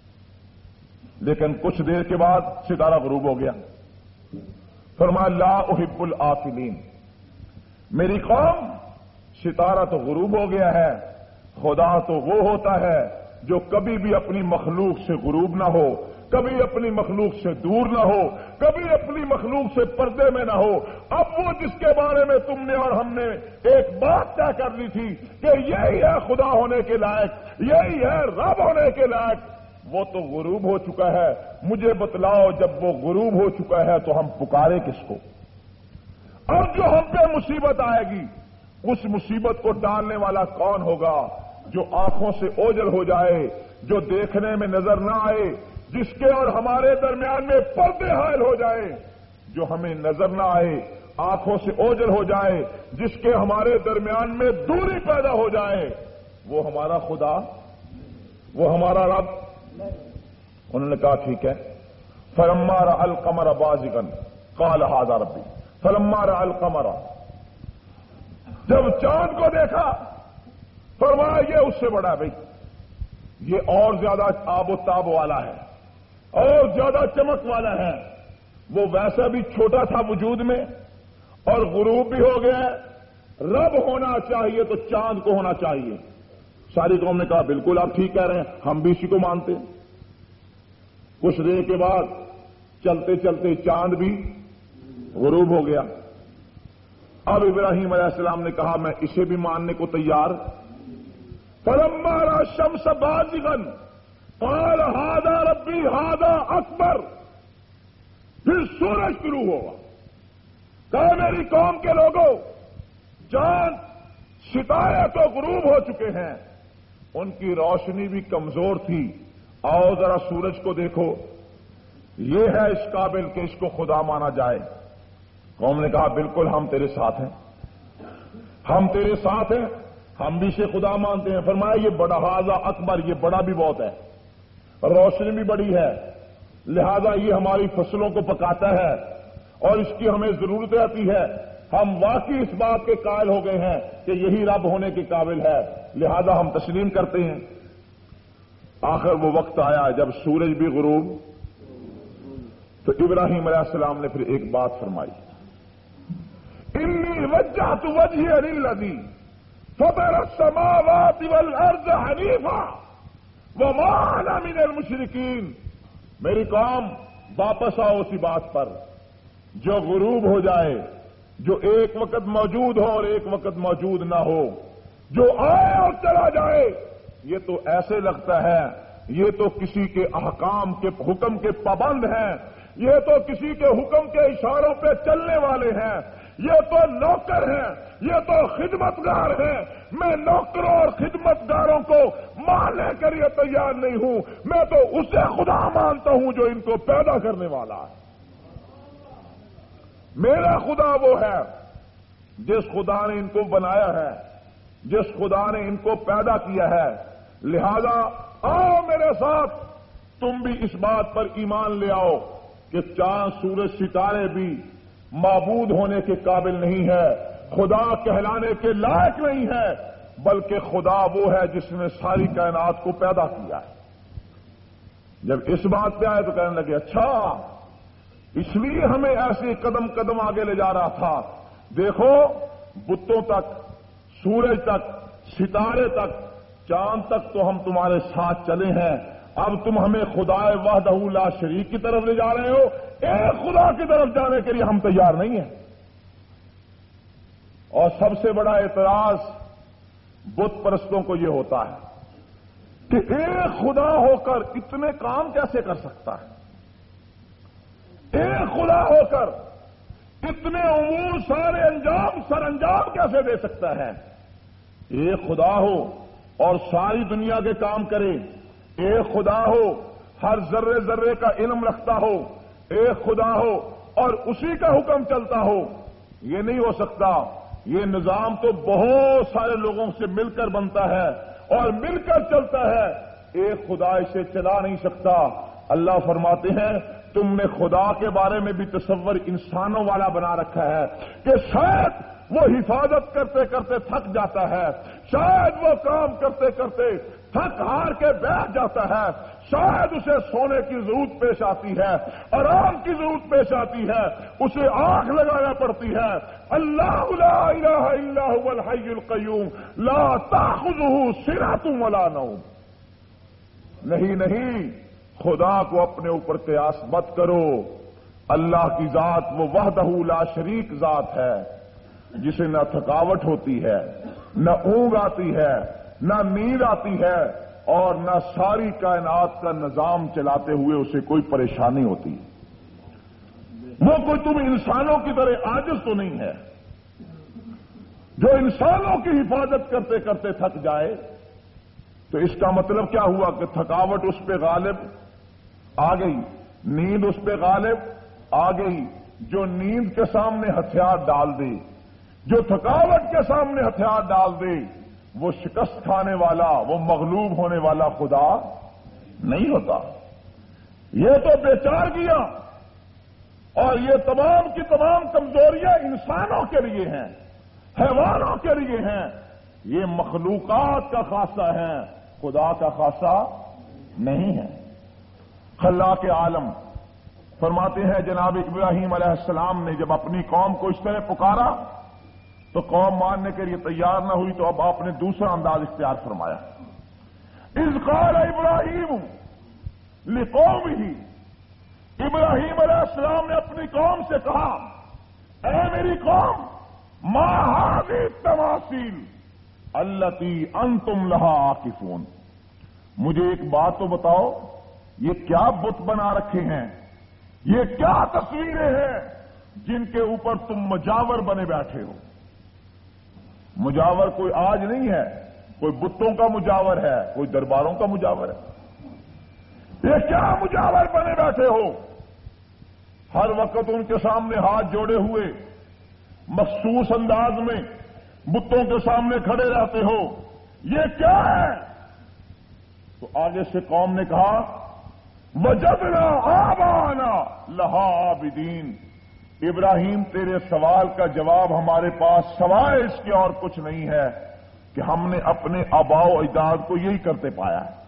لیکن کچھ دیر کے بعد ستارہ غروب ہو گیا. فرمایا لا احب الآفلین، میری قوم ستارہ تو غروب ہو گیا ہے، خدا تو وہ ہوتا ہے جو کبھی بھی اپنی مخلوق سے غروب نہ ہو، کبھی اپنی مخلوق سے دور نہ ہو، کبھی اپنی مخلوق سے پردے میں نہ ہو۔ اب وہ جس کے بارے میں تم نے اور ہم نے ایک بات طے کر لی تھی کہ یہی ہے خدا ہونے کے لائق، یہی ہے رب ہونے کے لائق، وہ تو غروب ہو چکا ہے۔ مجھے بتلاؤ جب وہ غروب ہو چکا ہے تو ہم پکارے کس کو؟ اب جو ہم پہ مصیبت آئے گی اس مصیبت کو ڈالنے والا کون ہوگا؟ جو آنکھوں سے اوجھل ہو جائے، جو دیکھنے میں نظر نہ آئے، جس کے اور ہمارے درمیان میں پردے حائل ہو جائے، جو ہمیں نظر نہ آئے، آنکھوں سے اوجھل ہو جائے، جس کے ہمارے درمیان میں دوری پیدا ہو جائے، وہ ہمارا خدا، وہ ہمارا رب؟ انہوں نے کہا ٹھیک ہے۔ فلما رأى القمر بازغا قال هذا ربي فلما رأى القمر، جب چاند کو دیکھا فرمایا یہ اس سے بڑا ہے، بھائی یہ اور زیادہ آب و تاب والا ہے اور زیادہ چمک والا ہے۔ وہ ویسا بھی چھوٹا تھا وجود میں اور غروب بھی ہو گیا ہے، رب ہونا چاہیے تو چاند کو ہونا چاہیے۔ ساری قوم نے کہا بالکل آپ ٹھیک کہہ رہے ہیں، ہم بھی اسی کو مانتے ہیں۔ کچھ دیر کے بعد چلتے چلتے چاند بھی غروب ہو گیا۔ اب ابراہیم علیہ السلام نے کہا میں اسے بھی ماننے کو تیار۔ فلما رأى الشمس بازغا قال هذا ربي هذا اکبر، پھر سورج شروع ہوا۔ کہا میری قوم کے لوگوں، چاند ستارے تو غروب ہو چکے ہیں، ان کی روشنی بھی کمزور تھی، آؤ ذرا سورج کو دیکھو، یہ ہے اس قابل کہ اس کو خدا مانا جائے۔ قوم نے کہا بالکل ہم تیرے ساتھ ہیں، ہم تیرے ساتھ ہیں، ہم بھی اسے خدا مانتے ہیں۔ فرمایا یہ بڑا ہاذا اکبر، یہ بڑا بھی بہت ہے، روشنی بھی بڑی ہے، لہذا یہ ہماری فصلوں کو پکاتا ہے اور اس کی ہمیں ضرورت رہتی ہے۔ ہم واقعی اس بات کے قائل ہو گئے ہیں کہ یہی رب ہونے کے قابل ہے، لہذا ہم تسلیم کرتے ہیں۔ آخر وہ وقت آیا جب سورج بھی غروب، تو ابراہیم علیہ السلام نے پھر ایک بات فرمائی، انی وجہت وجہی للذی فطر السماوات والارض حنیفا وما انا من المشرکین۔ میری قوم واپس آؤ اسی بات پر، جو غروب ہو جائے، جو ایک وقت موجود ہو اور ایک وقت موجود نہ ہو، جو آئے اور چلا جائے، یہ تو ایسے لگتا ہے یہ تو کسی کے احکام کے حکم کے پابند ہیں، یہ تو کسی کے حکم کے اشاروں پہ چلنے والے ہیں، یہ تو نوکر ہیں، یہ تو خدمتگار ہیں۔ میں نوکروں اور خدمتگاروں کو ماننے کے لیے تیار نہیں ہوں، میں تو اسے خدا مانتا ہوں جو ان کو پیدا کرنے والا ہے۔ میرا خدا وہ ہے جس خدا نے ان کو بنایا ہے، جس خدا نے ان کو پیدا کیا ہے، لہذا آؤ میرے ساتھ، تم بھی اس بات پر ایمان لے آؤ کہ چاند سورج ستارے بھی معبود ہونے کے قابل نہیں ہے، خدا کہلانے کے لائق نہیں ہے، بلکہ خدا وہ ہے جس نے ساری کائنات کو پیدا کیا ہے۔ جب اس بات پہ آئے تو کہنے لگے اچھا اس لیے ہمیں ایسے قدم قدم آگے لے جا رہا تھا، دیکھو بتوں تک، سورج تک، ستارے تک، چاند تک تو ہم تمہارے ساتھ چلے ہیں، اب تم ہمیں خدا وحدہ لا شریک کی طرف لے جا رہے ہو، ایک خدا کی طرف جانے کے لیے ہم تیار نہیں ہیں۔ اور سب سے بڑا اعتراض بت پرستوں کو یہ ہوتا ہے کہ ایک خدا ہو کر اتنے کام کیسے کر سکتا ہے، ایک خدا ہو کر اتنے امور سارے انجام سر انجام کیسے دے سکتا ہے؟ ایک خدا ہو اور ساری دنیا کے کام کرے، ایک خدا ہو ہر ذرے ذرے کا علم رکھتا ہو، ایک خدا ہو اور اسی کا حکم چلتا ہو، یہ نہیں ہو سکتا۔ یہ نظام تو بہت سارے لوگوں سے مل کر بنتا ہے اور مل کر چلتا ہے، ایک خدا اسے چلا نہیں سکتا۔ اللہ فرماتے ہیں تم نے خدا کے بارے میں بھی تصور انسانوں والا بنا رکھا ہے کہ شاید وہ حفاظت کرتے کرتے تھک جاتا ہے، شاید وہ کام کرتے کرتے تھک ہار کے بیٹھ جاتا ہے، شاید اسے سونے کی ضرورت پیش آتی ہے، آرام کی ضرورت پیش آتی ہے، اسے آنکھ لگانا پڑتی ہے۔ اللہ لا الہ الا هو الحی القیوم لا تأخذہ سنۃ ولا نوم۔ نہیں، خدا کو اپنے اوپر قیاس مت کرو۔ اللہ کی ذات وہ وحدہ لا شریک ذات ہے جسے نہ تھکاوٹ ہوتی ہے، نہ اونگ آتی ہے، نہ نیند آتی ہے، اور نہ ساری کائنات کا نظام چلاتے ہوئے اسے کوئی پریشانی ہوتی ہے۔ وہ کوئی تم انسانوں کی طرح عاجز تو نہیں ہے جو انسانوں کی حفاظت کرتے کرتے تھک جائے۔ تو اس کا مطلب کیا ہوا کہ تھکاوٹ اس پہ غالب آ گئی، نیند اس پہ غالب آ گئی۔ جو نیند کے سامنے ہتھیار ڈال دے، جو تھکاوٹ کے سامنے ہتھیار ڈال دے، وہ شکست کھانے والا، وہ مغلوب ہونے والا خدا نہیں ہوتا۔ یہ تو بیچار کیا، اور یہ تمام کی تمام کمزوریاں انسانوں کے لیے ہیں، حیوانوں کے لیے ہیں۔ یہ مخلوقات کا خاصہ ہے، خدا کا خاصہ نہیں ہے۔ خلاق عالم فرماتے ہیں جناب ابراہیم علیہ السلام نے جب اپنی قوم کو اس طرح پکارا تو قوم ماننے کے لیے تیار نہ ہوئی، تو اب آپ نے دوسرا انداز اختیار فرمایا۔ اذ قال ابراہیم لقومہ، ابراہیم علیہ السلام نے اپنی قوم سے کہا، اے میری قوم، ما هذه التماثیل التي انتم لها عاکفون، مجھے ایک بات تو بتاؤ، یہ کیا بت بنا رکھے ہیں، یہ کیا تصویریں ہیں جن کے اوپر تم مجاور بنے بیٹھے ہو؟ مجاور کوئی آج نہیں ہے، کوئی بتوں کا مجاور ہے، کوئی درباروں کا مجاور ہے۔ یہ کیا مجاور بنے بیٹھے ہو؟ ہر وقت ان کے سامنے ہاتھ جوڑے ہوئے مخصوص انداز میں بتوں کے سامنے کھڑے رہتے ہو، یہ کیا ہے؟ تو آگے سے قوم نے کہا، وجدنا آبانا لہا عابدین، ابراہیم تیرے سوال کا جواب ہمارے پاس سوائے اس کے اور کچھ نہیں ہے کہ ہم نے اپنے آباء و اجداد کو یہی کرتے پایا ہے۔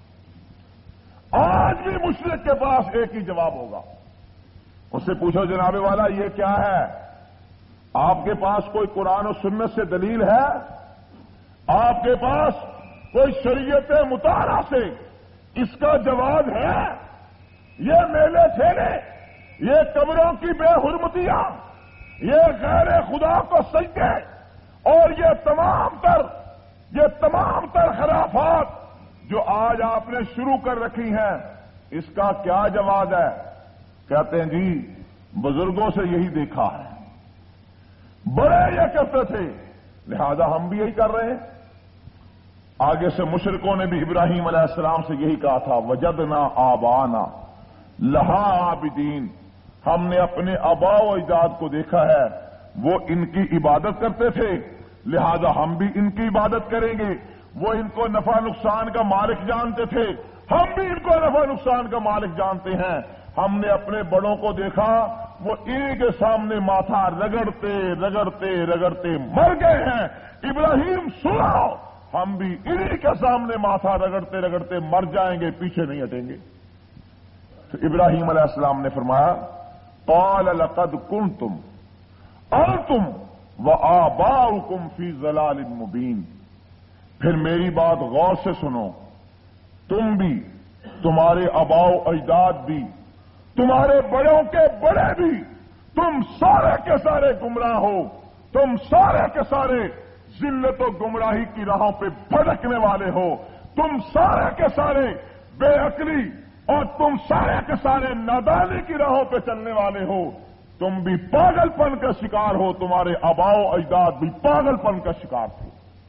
آج بھی مشرک کے پاس ایک ہی جواب ہوگا، اس سے پوچھو جناب والا یہ کیا ہے؟ آپ کے پاس کوئی قرآن و سنت سے دلیل ہے؟ آپ کے پاس کوئی شریعت مطالعہ سے اس کا جواب ہے؟ یہ میلے ٹھیلے، یہ قبروں کی بے حرمتیاں، یہ غیر خدا کو سجدے، اور یہ تمام تر خرافات جو آج آپ نے شروع کر رکھی ہیں، اس کا کیا جواب ہے؟ کہتے ہیں جی بزرگوں سے یہی دیکھا ہے، بڑے یہ کہتے تھے، لہذا ہم بھی یہی کر رہے ہیں۔ آگے سے مشرکوں نے بھی ابراہیم علیہ السلام سے یہی کہا تھا، وجدنا آبانا لہا عابدین، ہم نے اپنے آباء و اجداد کو دیکھا ہے وہ ان کی عبادت کرتے تھے، لہذا ہم بھی ان کی عبادت کریں گے۔ وہ ان کو نفع نقصان کا مالک جانتے تھے، ہم بھی ان کو نفع نقصان کا مالک جانتے ہیں۔ ہم نے اپنے بڑوں کو دیکھا، وہ انہی کے سامنے ماتھا رگڑتے رگڑتے رگڑتے مر گئے ہیں۔ ابراہیم سنو، ہم بھی انہی کے سامنے ماتھا رگڑتے رگڑتے مر جائیں گے، پیچھے نہیں ہٹیں گے۔ تو ابراہیم علیہ السلام نے فرمایا، قال لقد کنتم انتم وآباؤکم فی ضلال مبین، پھر میری بات غور سے سنو، تم بھی، تمہارے آباء و اجداد بھی، تمہارے بڑوں کے بڑے بھی، تم سارے کے سارے گمراہ ہو، تم سارے کے سارے ذلت و گمراہی کی راہوں پہ بھٹکنے والے ہو، تم سارے کے سارے بے عقلی اور تم سارے کے سارے نادانی کی راہوں پہ چلنے والے ہو، تم بھی پاگل پن کا شکار ہو، تمہارے آباء و اجداد بھی پاگل پن کا شکار تھے۔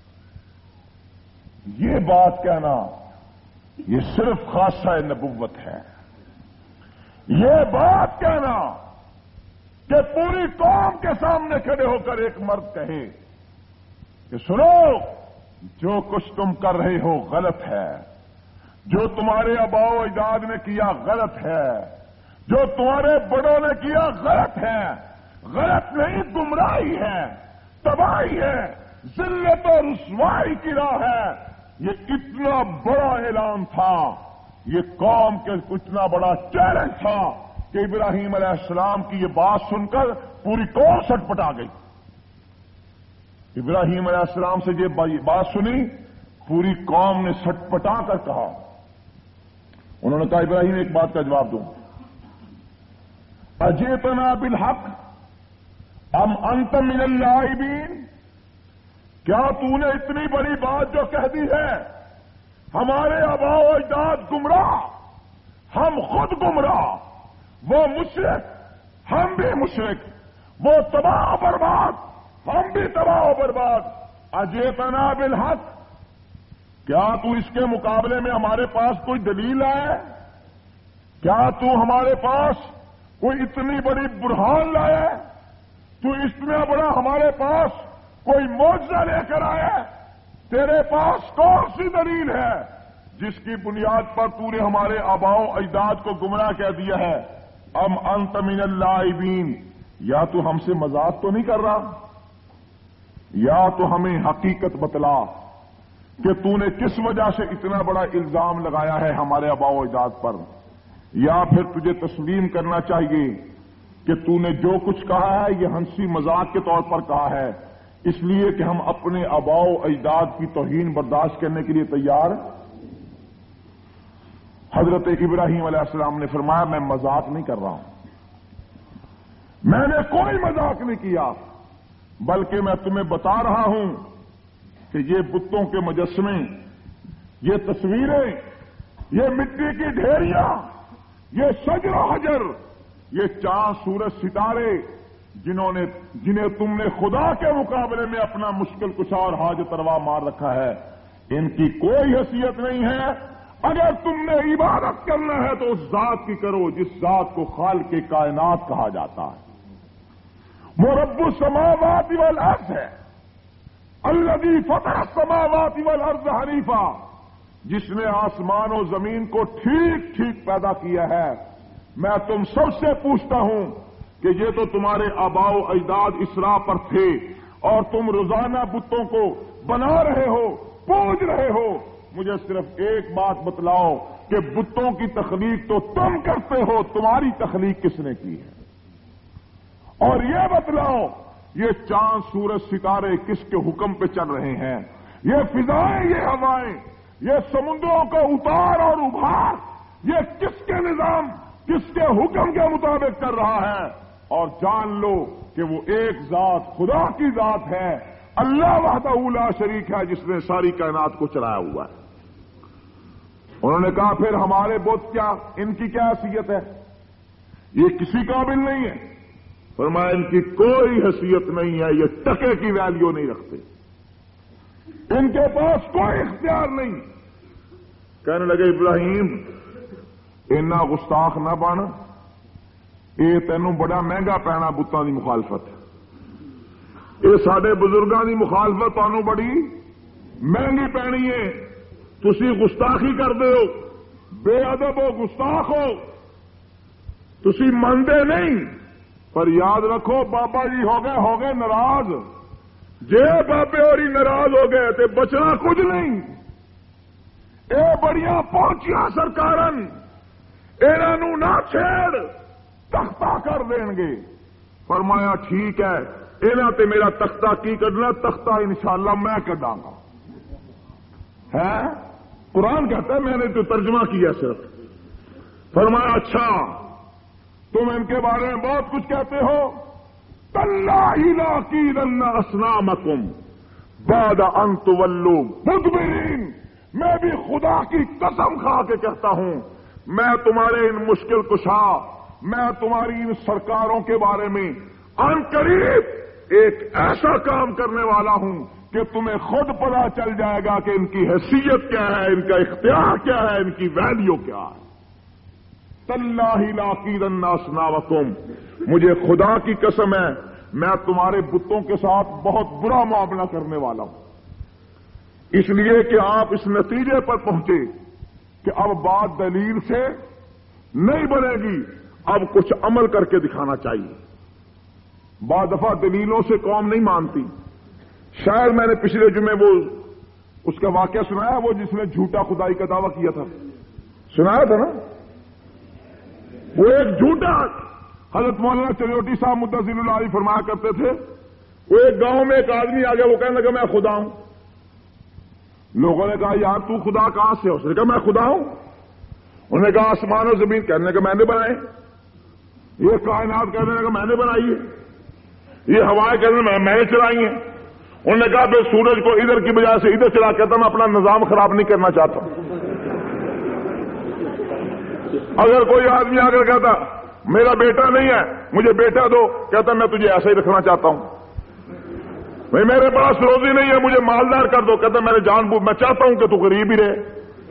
یہ بات کہنا یہ صرف خاصہ نبوت ہے۔ یہ بات کہنا کہ پوری قوم کے سامنے کھڑے ہو کر ایک مرد کہے کہ سنو، جو کچھ تم کر رہے ہو غلط ہے، جو تمہارے آباء و اجداد نے کیا غلط ہے، جو تمہارے بڑوں نے کیا غلط ہے، غلط نہیں گمراہی ہے، تباہی ہے، ذلت و رسوائی کی راہ ہے۔ یہ اتنا بڑا اعلان تھا، یہ قوم کے اتنا بڑا چیلنج تھا کہ ابراہیم علیہ السلام کی یہ بات سن کر پوری قوم سٹپٹا گئی۔ ابراہیم علیہ السلام سے یہ بات سنی، پوری قوم نے سٹپٹا کر کہا، انہوں نے کہا ابراہیم ایک بات کا جواب دوں، اجئتنا بالحق ام انت من اللاعبین، کیا تو نے اتنی بڑی بات جو کہہ دی ہے، ہمارے آباء و اجداد گمراہ، ہم خود گمراہ، وہ مشرک ہم بھی مشرک، وہ تباہ و برباد ہم بھی تباہ و برباد، اجئتنا بالحق، کیا تو اس کے مقابلے میں ہمارے پاس کوئی دلیل ہے؟ کیا تو ہمارے پاس کوئی اتنی بڑی برہان لائے؟ تو اتنا بڑا ہمارے پاس کوئی معجزہ لے کر آیا؟ تیرے پاس کون سی دلیل ہے جس کی بنیاد پر تو نے ہمارے آباء و اجداد کو گمراہ کہہ دیا ہے؟ ام انت من اللاعبین، یا تو ہم سے مذاق تو نہیں کر رہا، یا تو ہمیں حقیقت بتلا کہ تو نے کس وجہ سے اتنا بڑا الزام لگایا ہے ہمارے آباء و اجداد پر، یا پھر تجھے تسلیم کرنا چاہیے کہ تو نے جو کچھ کہا ہے یہ ہنسی مذاق کے طور پر کہا ہے، اس لیے کہ ہم اپنے آباء و اجداد کی توہین برداشت کرنے کے لیے تیار۔ حضرت ابراہیم علیہ السلام نے فرمایا میں مذاق نہیں کر رہا ہوں، میں نے کوئی مذاق نہیں کیا، بلکہ میں تمہیں بتا رہا ہوں کہ یہ بتوں کے مجسمے، یہ تصویریں، یہ مٹی کی ڈھیریاں، یہ شجر و حجر، یہ چاند سورج ستارے جنہیں تم نے خدا کے مقابلے میں اپنا مشکل کشا اور حاجت روا مار رکھا ہے، ان کی کوئی حیثیت نہیں ہے۔ اگر تم نے عبادت کرنا ہے تو اس ذات کی کرو جس ذات کو خالق کائنات کہا جاتا ہے، وہ رب السماوات والارض ہے، الذی فطر السماوات والارض حنیفا، جس نے آسمان و زمین کو ٹھیک ٹھیک پیدا کیا ہے۔ میں تم سب سے پوچھتا ہوں کہ یہ تو تمہارے آباء و اجداد اس راہ پر تھے اور تم روزانہ بتوں کو بنا رہے ہو، پوج رہے ہو، مجھے صرف ایک بات بتلاؤ کہ بتوں کی تخلیق تو تم کرتے ہو، تمہاری تخلیق کس نے کی ہے؟ اور یہ بتلاؤ یہ چاند سورج ستارے کس کے حکم پہ چل رہے ہیں؟ یہ فضائیں، یہ ہوائیں، یہ سمندروں کا اتار اور ابھار، یہ کس کے نظام، کس کے حکم کے مطابق کر رہا ہے؟ اور جان لو کہ وہ ایک ذات خدا کی ذات ہے، اللہ وحدہ لا شریک ہے، جس نے ساری کائنات کو چلایا ہوا ہے۔ انہوں نے کہا پھر ہمارے بت کیا، ان کی کیا حیثیت ہے؟ یہ کسی قابل نہیں ہے۔ فرمایا ان کی کوئی حیثیت نہیں ہے، یہ ٹکے کی ویلیو نہیں رکھتے، ان کے پاس کوئی اختیار نہیں۔ کہنے لگے ابراہیم اینا گستاخ نہ بن، یہ تینوں بڑا مہنگا پینا بتاں دی مخالفت، یہ سارے بزرگاں دی مخالفت تانوں بڑی مہنگی پینی ہے، تسی گستاخی کردے ہو، بے ادب ہو، گستاخ ہو، تسی مندے نہیں۔ پر یاد رکھو بابا جی ہو گئے ناراض، جے بابے اور ناراض ہو گئے تے بچنا کچھ نہیں۔ اے بڑیاں پہنچیاں سرکارن، انہاں نہ چھیڑ، تختہ کر دیں گے۔ فرمایا ٹھیک ہے، انہاں تے میرا تختہ کی کرنا، تختہ انشاءاللہ میں کڈاں گا۔ ہے قرآن کہتا ہے، میں نے تو ترجمہ کیا صرف۔ فرمایا اچھا تم ان کے بارے میں بہت کچھ کہتے ہو، تاللہ لاکیدن اصنامکم بعد ان تولوا مدبرین، میں بھی خدا کی قسم کھا کے کہتا ہوں میں تمہارے ان مشکل کشا، میں تمہاری ان سرکاروں کے بارے میں ان قریب ایک ایسا کام کرنے والا ہوں کہ تمہیں خود پتہ چل جائے گا کہ ان کی حیثیت کیا ہے، ان کا اختیار کیا ہے، ان کی ویلیو کیا ہے۔ تاللہ لاکیدن اصنامکم، مجھے خدا کی قسم ہے میں تمہارے بتوں کے ساتھ بہت برا معاملہ کرنے والا ہوں۔ اس لیے کہ آپ اس نتیجے پر پہنچے کہ اب بات دلیل سے نہیں بنے گی، اب کچھ عمل کر کے دکھانا چاہیے۔ بعض دفعہ دلیلوں سے قوم نہیں مانتی۔ شاید میں نے پچھلے جمعے وہ اس کا واقعہ سنایا، وہ جس نے جھوٹا خدائی کا دعویٰ کیا تھا، سنایا تھا نا؟ وہ ایک جھوٹا، حضرت مولانا چریوٹی صاحب مدثر اللہ علیہ فرمایا کرتے تھے، وہ ایک گاؤں میں ایک آدمی آ گیا، وہ کہنے لگا میں خدا ہوں۔ لوگوں نے کہا یار تو خدا کہاں سے؟ اس نے کہا میں خدا ہوں۔ انہوں نے کہا آسمان اور زمین کہنے کا میں نے بنائے، یہ کائنات کہنے کا میں نے بنائی ہے، یہ ہوائیں کہنے میں نے چلائی ہیں۔ انہوں نے کہا پھر سورج کو ادھر کی بجائے سے ادھر چلا، کہتا میں اپنا نظام خراب نہیں کرنا چاہتا۔ اگر کوئی آدمی آ کر کہتا میرا بیٹا نہیں ہے مجھے بیٹا دو، کہتا میں تجھے ایسا ہی رکھنا چاہتا ہوں۔ میرے پاس روزی نہیں ہے مجھے مالدار کر دو، کہتا میں چاہتا ہوں کہ تو غریب ہی رہے۔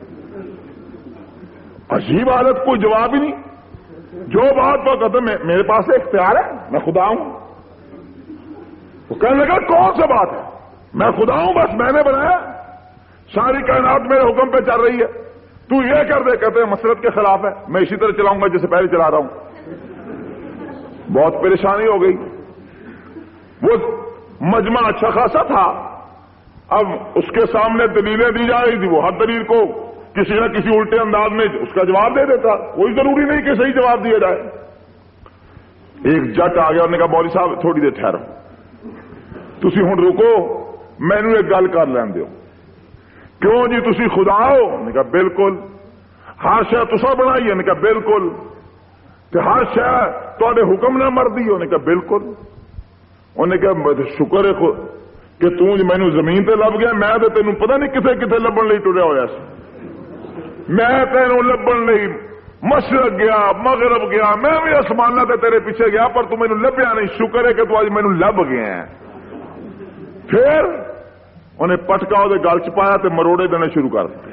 عجیب حالت، کوئی جواب ہی نہیں۔ جو بات وہ کہتا میرے پاس اختیار ہے، میں خدا ہوں۔ وہ کہنے لگا کون سا بات ہے، میں خدا ہوں، بس میں نے بنایا، ساری کائنات میرے حکم پہ چل رہی ہے، تو یہ کر دے۔ کہتے ہیں مسلط کے خلاف ہے، میں اسی طرح چلاؤں گا جیسے پہلے چلا رہا ہوں۔ بہت پریشانی ہو گئی۔ وہ مجمع اچھا خاصا تھا، اب اس کے سامنے دلیلیں دی جا رہی تھی، وہ ہر دلیل کو کسی نہ کسی الٹے انداز میں اس کا جواب دے دیتا، کوئی ضروری نہیں کہ صحیح جواب دیا جائے۔ ایک جٹ آ گیا، انہوں نے کہا مولوی صاحب تھوڑی دیر ٹھہرو، تسی ہن رکو، مینوں ایک گل کر لین دیو۔ کیوں جی تسی خدا ہو؟ انہوں نے کہا بالکل۔ ہر شے تساں بنائی؟ انہوں نے کہا بالکل۔ کہ ہر شے تواڈے حکم نہ مردی؟ انہوں نے کہا بالکل۔ انہوں نے کہا شکر ہے کہ تو مینوں زمین تے لب گیا، میں تے تینوں پتہ نہیں کتنے کتنے لبن لئی ٹریا ہویا سی، میں تینوں لبن لئی مشرق گیا مغرب گیا، میں بھی آسماناں تے تیرے پیچھے گیا پر تو مینوں لبیا نہیں، شکر ہے کہ تو اج مینوں لب گیا ہے۔ پھر انہیں پٹکا وہ گل چ پایا تے مروڑے دینے شروع کر دیتے،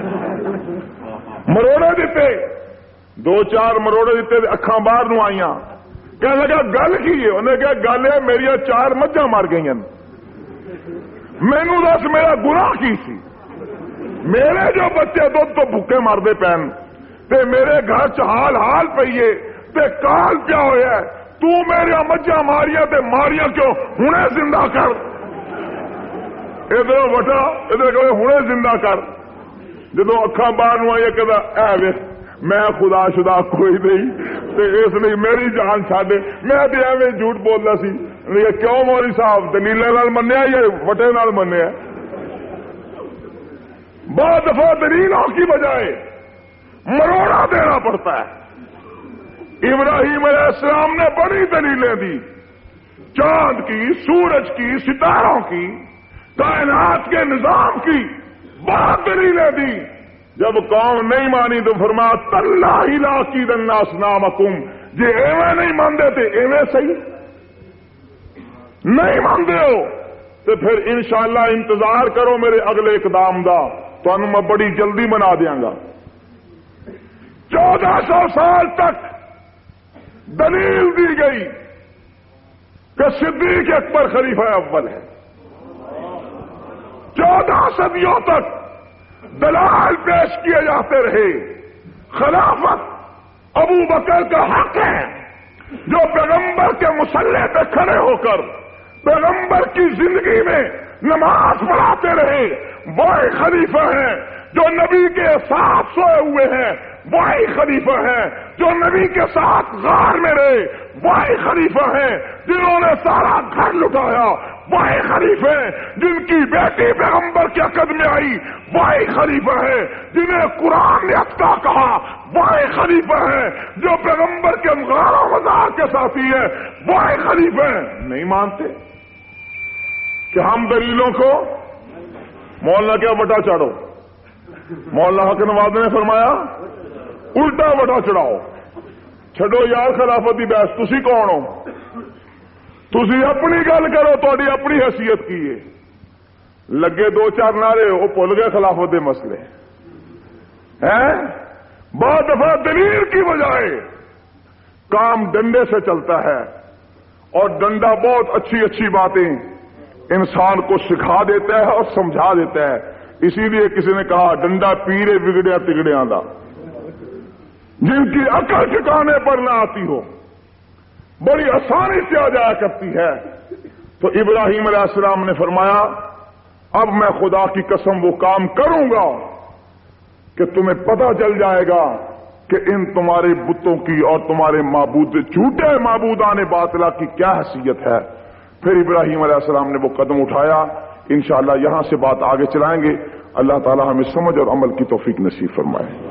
مروڑے دیتے، دو چار مروڑے دیتے، اکھاں باہر نو آئیاں۔ کہنے لگا گل کی ہے؟ انہیں کہا گل ہے میری 4 مجھاں مر گئی، مینوں دس میرا گناہ کی سی؟ میرے جو بچے دودھ تو بھوکے مردے پین تے میرے گھر چ حال حال پئیے تے کال پیا ہویا ہے، تو میرے مجھاں ماریاں تے ماریاں کیوں؟ ہنے زندہ کر، ادھر وٹا ادھر کہ ہنے زندہ کر۔ جدو اکھاں باہر نو آئی کہتا اے ویکھ میں خدا شدا کوئی نہیں تے اس لیے میری جان چھڈ، میں تے ایویں جھوٹ بولدا سی۔ کیوں مولوی صاحب دلیلاں نال منیا یا وٹے نال منیا؟ بعض دفعہ دلیلوں کی بجائے مروڑا دینا پڑتا ہے۔ ابراہیم علیہ السلام نے بڑی دلیلیں دی، چاند کی، سورج کی، ستاروں کی، کائنات کے نظام کی بہت دلیلیں دی۔ جب قوم نہیں مانی تو فرمایا تاللہ لاکیدن اصنامکم، جی ایویں نہیں مانتے تھے ایویں صحیح نہیں مانتے ہو تو پھر انشاءاللہ انتظار کرو میرے اگلے اقدام دا، تو میں بڑی جلدی بنا دیاں گا۔ 1400 سال تک دلیل دی گئی کہ صدیق اکبر خلیفہ اول ہے، 14 صدیوں تک دلائل پیش کیے جاتے رہے، خلافت ابو بکر کا حق ہے، جو پیغمبر کے مسلح پہ کھڑے ہو کر پیغمبر کی زندگی میں نماز پڑھاتے رہے، وہی خلیفہ ہیں۔ جو نبی کے ساتھ سوئے ہوئے ہیں وہی خلیفہ ہیں، جو نبی کے ساتھ غار میں رہے وہی خلیفہ ہیں، جنہوں نے سارا گھر لٹایا وہی خلیفہ ہیں، جن کی بیٹی پیغمبر کے عقد میں آئی وہی خلیفہ ہیں، جنہیں قرآن نے عطا کہا وہی خلیفہ ہیں، جو پیغمبر کے غار و مزار کے ساتھی ہیں وہی خلیفہ ہیں۔ نہیں مانتے کہ ہم دلیلوں کو مولانا کیا وٹا چڑھو؟ مولانا حق نواز نے فرمایا الٹا وٹا چڑھاؤ، چھڈو یار خلافت دی بحث، تسی کون ہو؟ تسی اپنی گل کرو، تہاڈی اپنی حیثیت کی ہے۔ لگے 2-4 نعرے، وہ بھول گئے خلافت دے مسئلے ہیں۔ بعض دفعہ دلیل کی بجائے کام ڈنڈے سے چلتا ہے، اور ڈنڈا بہت اچھی اچھی باتیں انسان کو سکھا دیتا ہے اور سمجھا دیتا ہے۔ اسی لیے کسی نے کہا ڈنڈا پیرے بگڑیا تگڑیاں دا، جن کی عقل ٹھکانے پر نہ آتی ہو بڑی آسانی سے آ جایا کرتی ہے۔ تو ابراہیم علیہ السلام نے فرمایا اب میں خدا کی قسم وہ کام کروں گا کہ تمہیں پتہ چل جائے گا کہ ان تمہارے بتوں کی اور تمہارے معبود جھوٹے معبودان باطلہ کی کیا حیثیت ہے۔ پھر ابراہیم علیہ السلام نے وہ قدم اٹھایا۔ انشاءاللہ یہاں سے بات آگے چلائیں گے۔ اللہ تعالی ہمیں سمجھ اور عمل کی توفیق نصیب فرمائے۔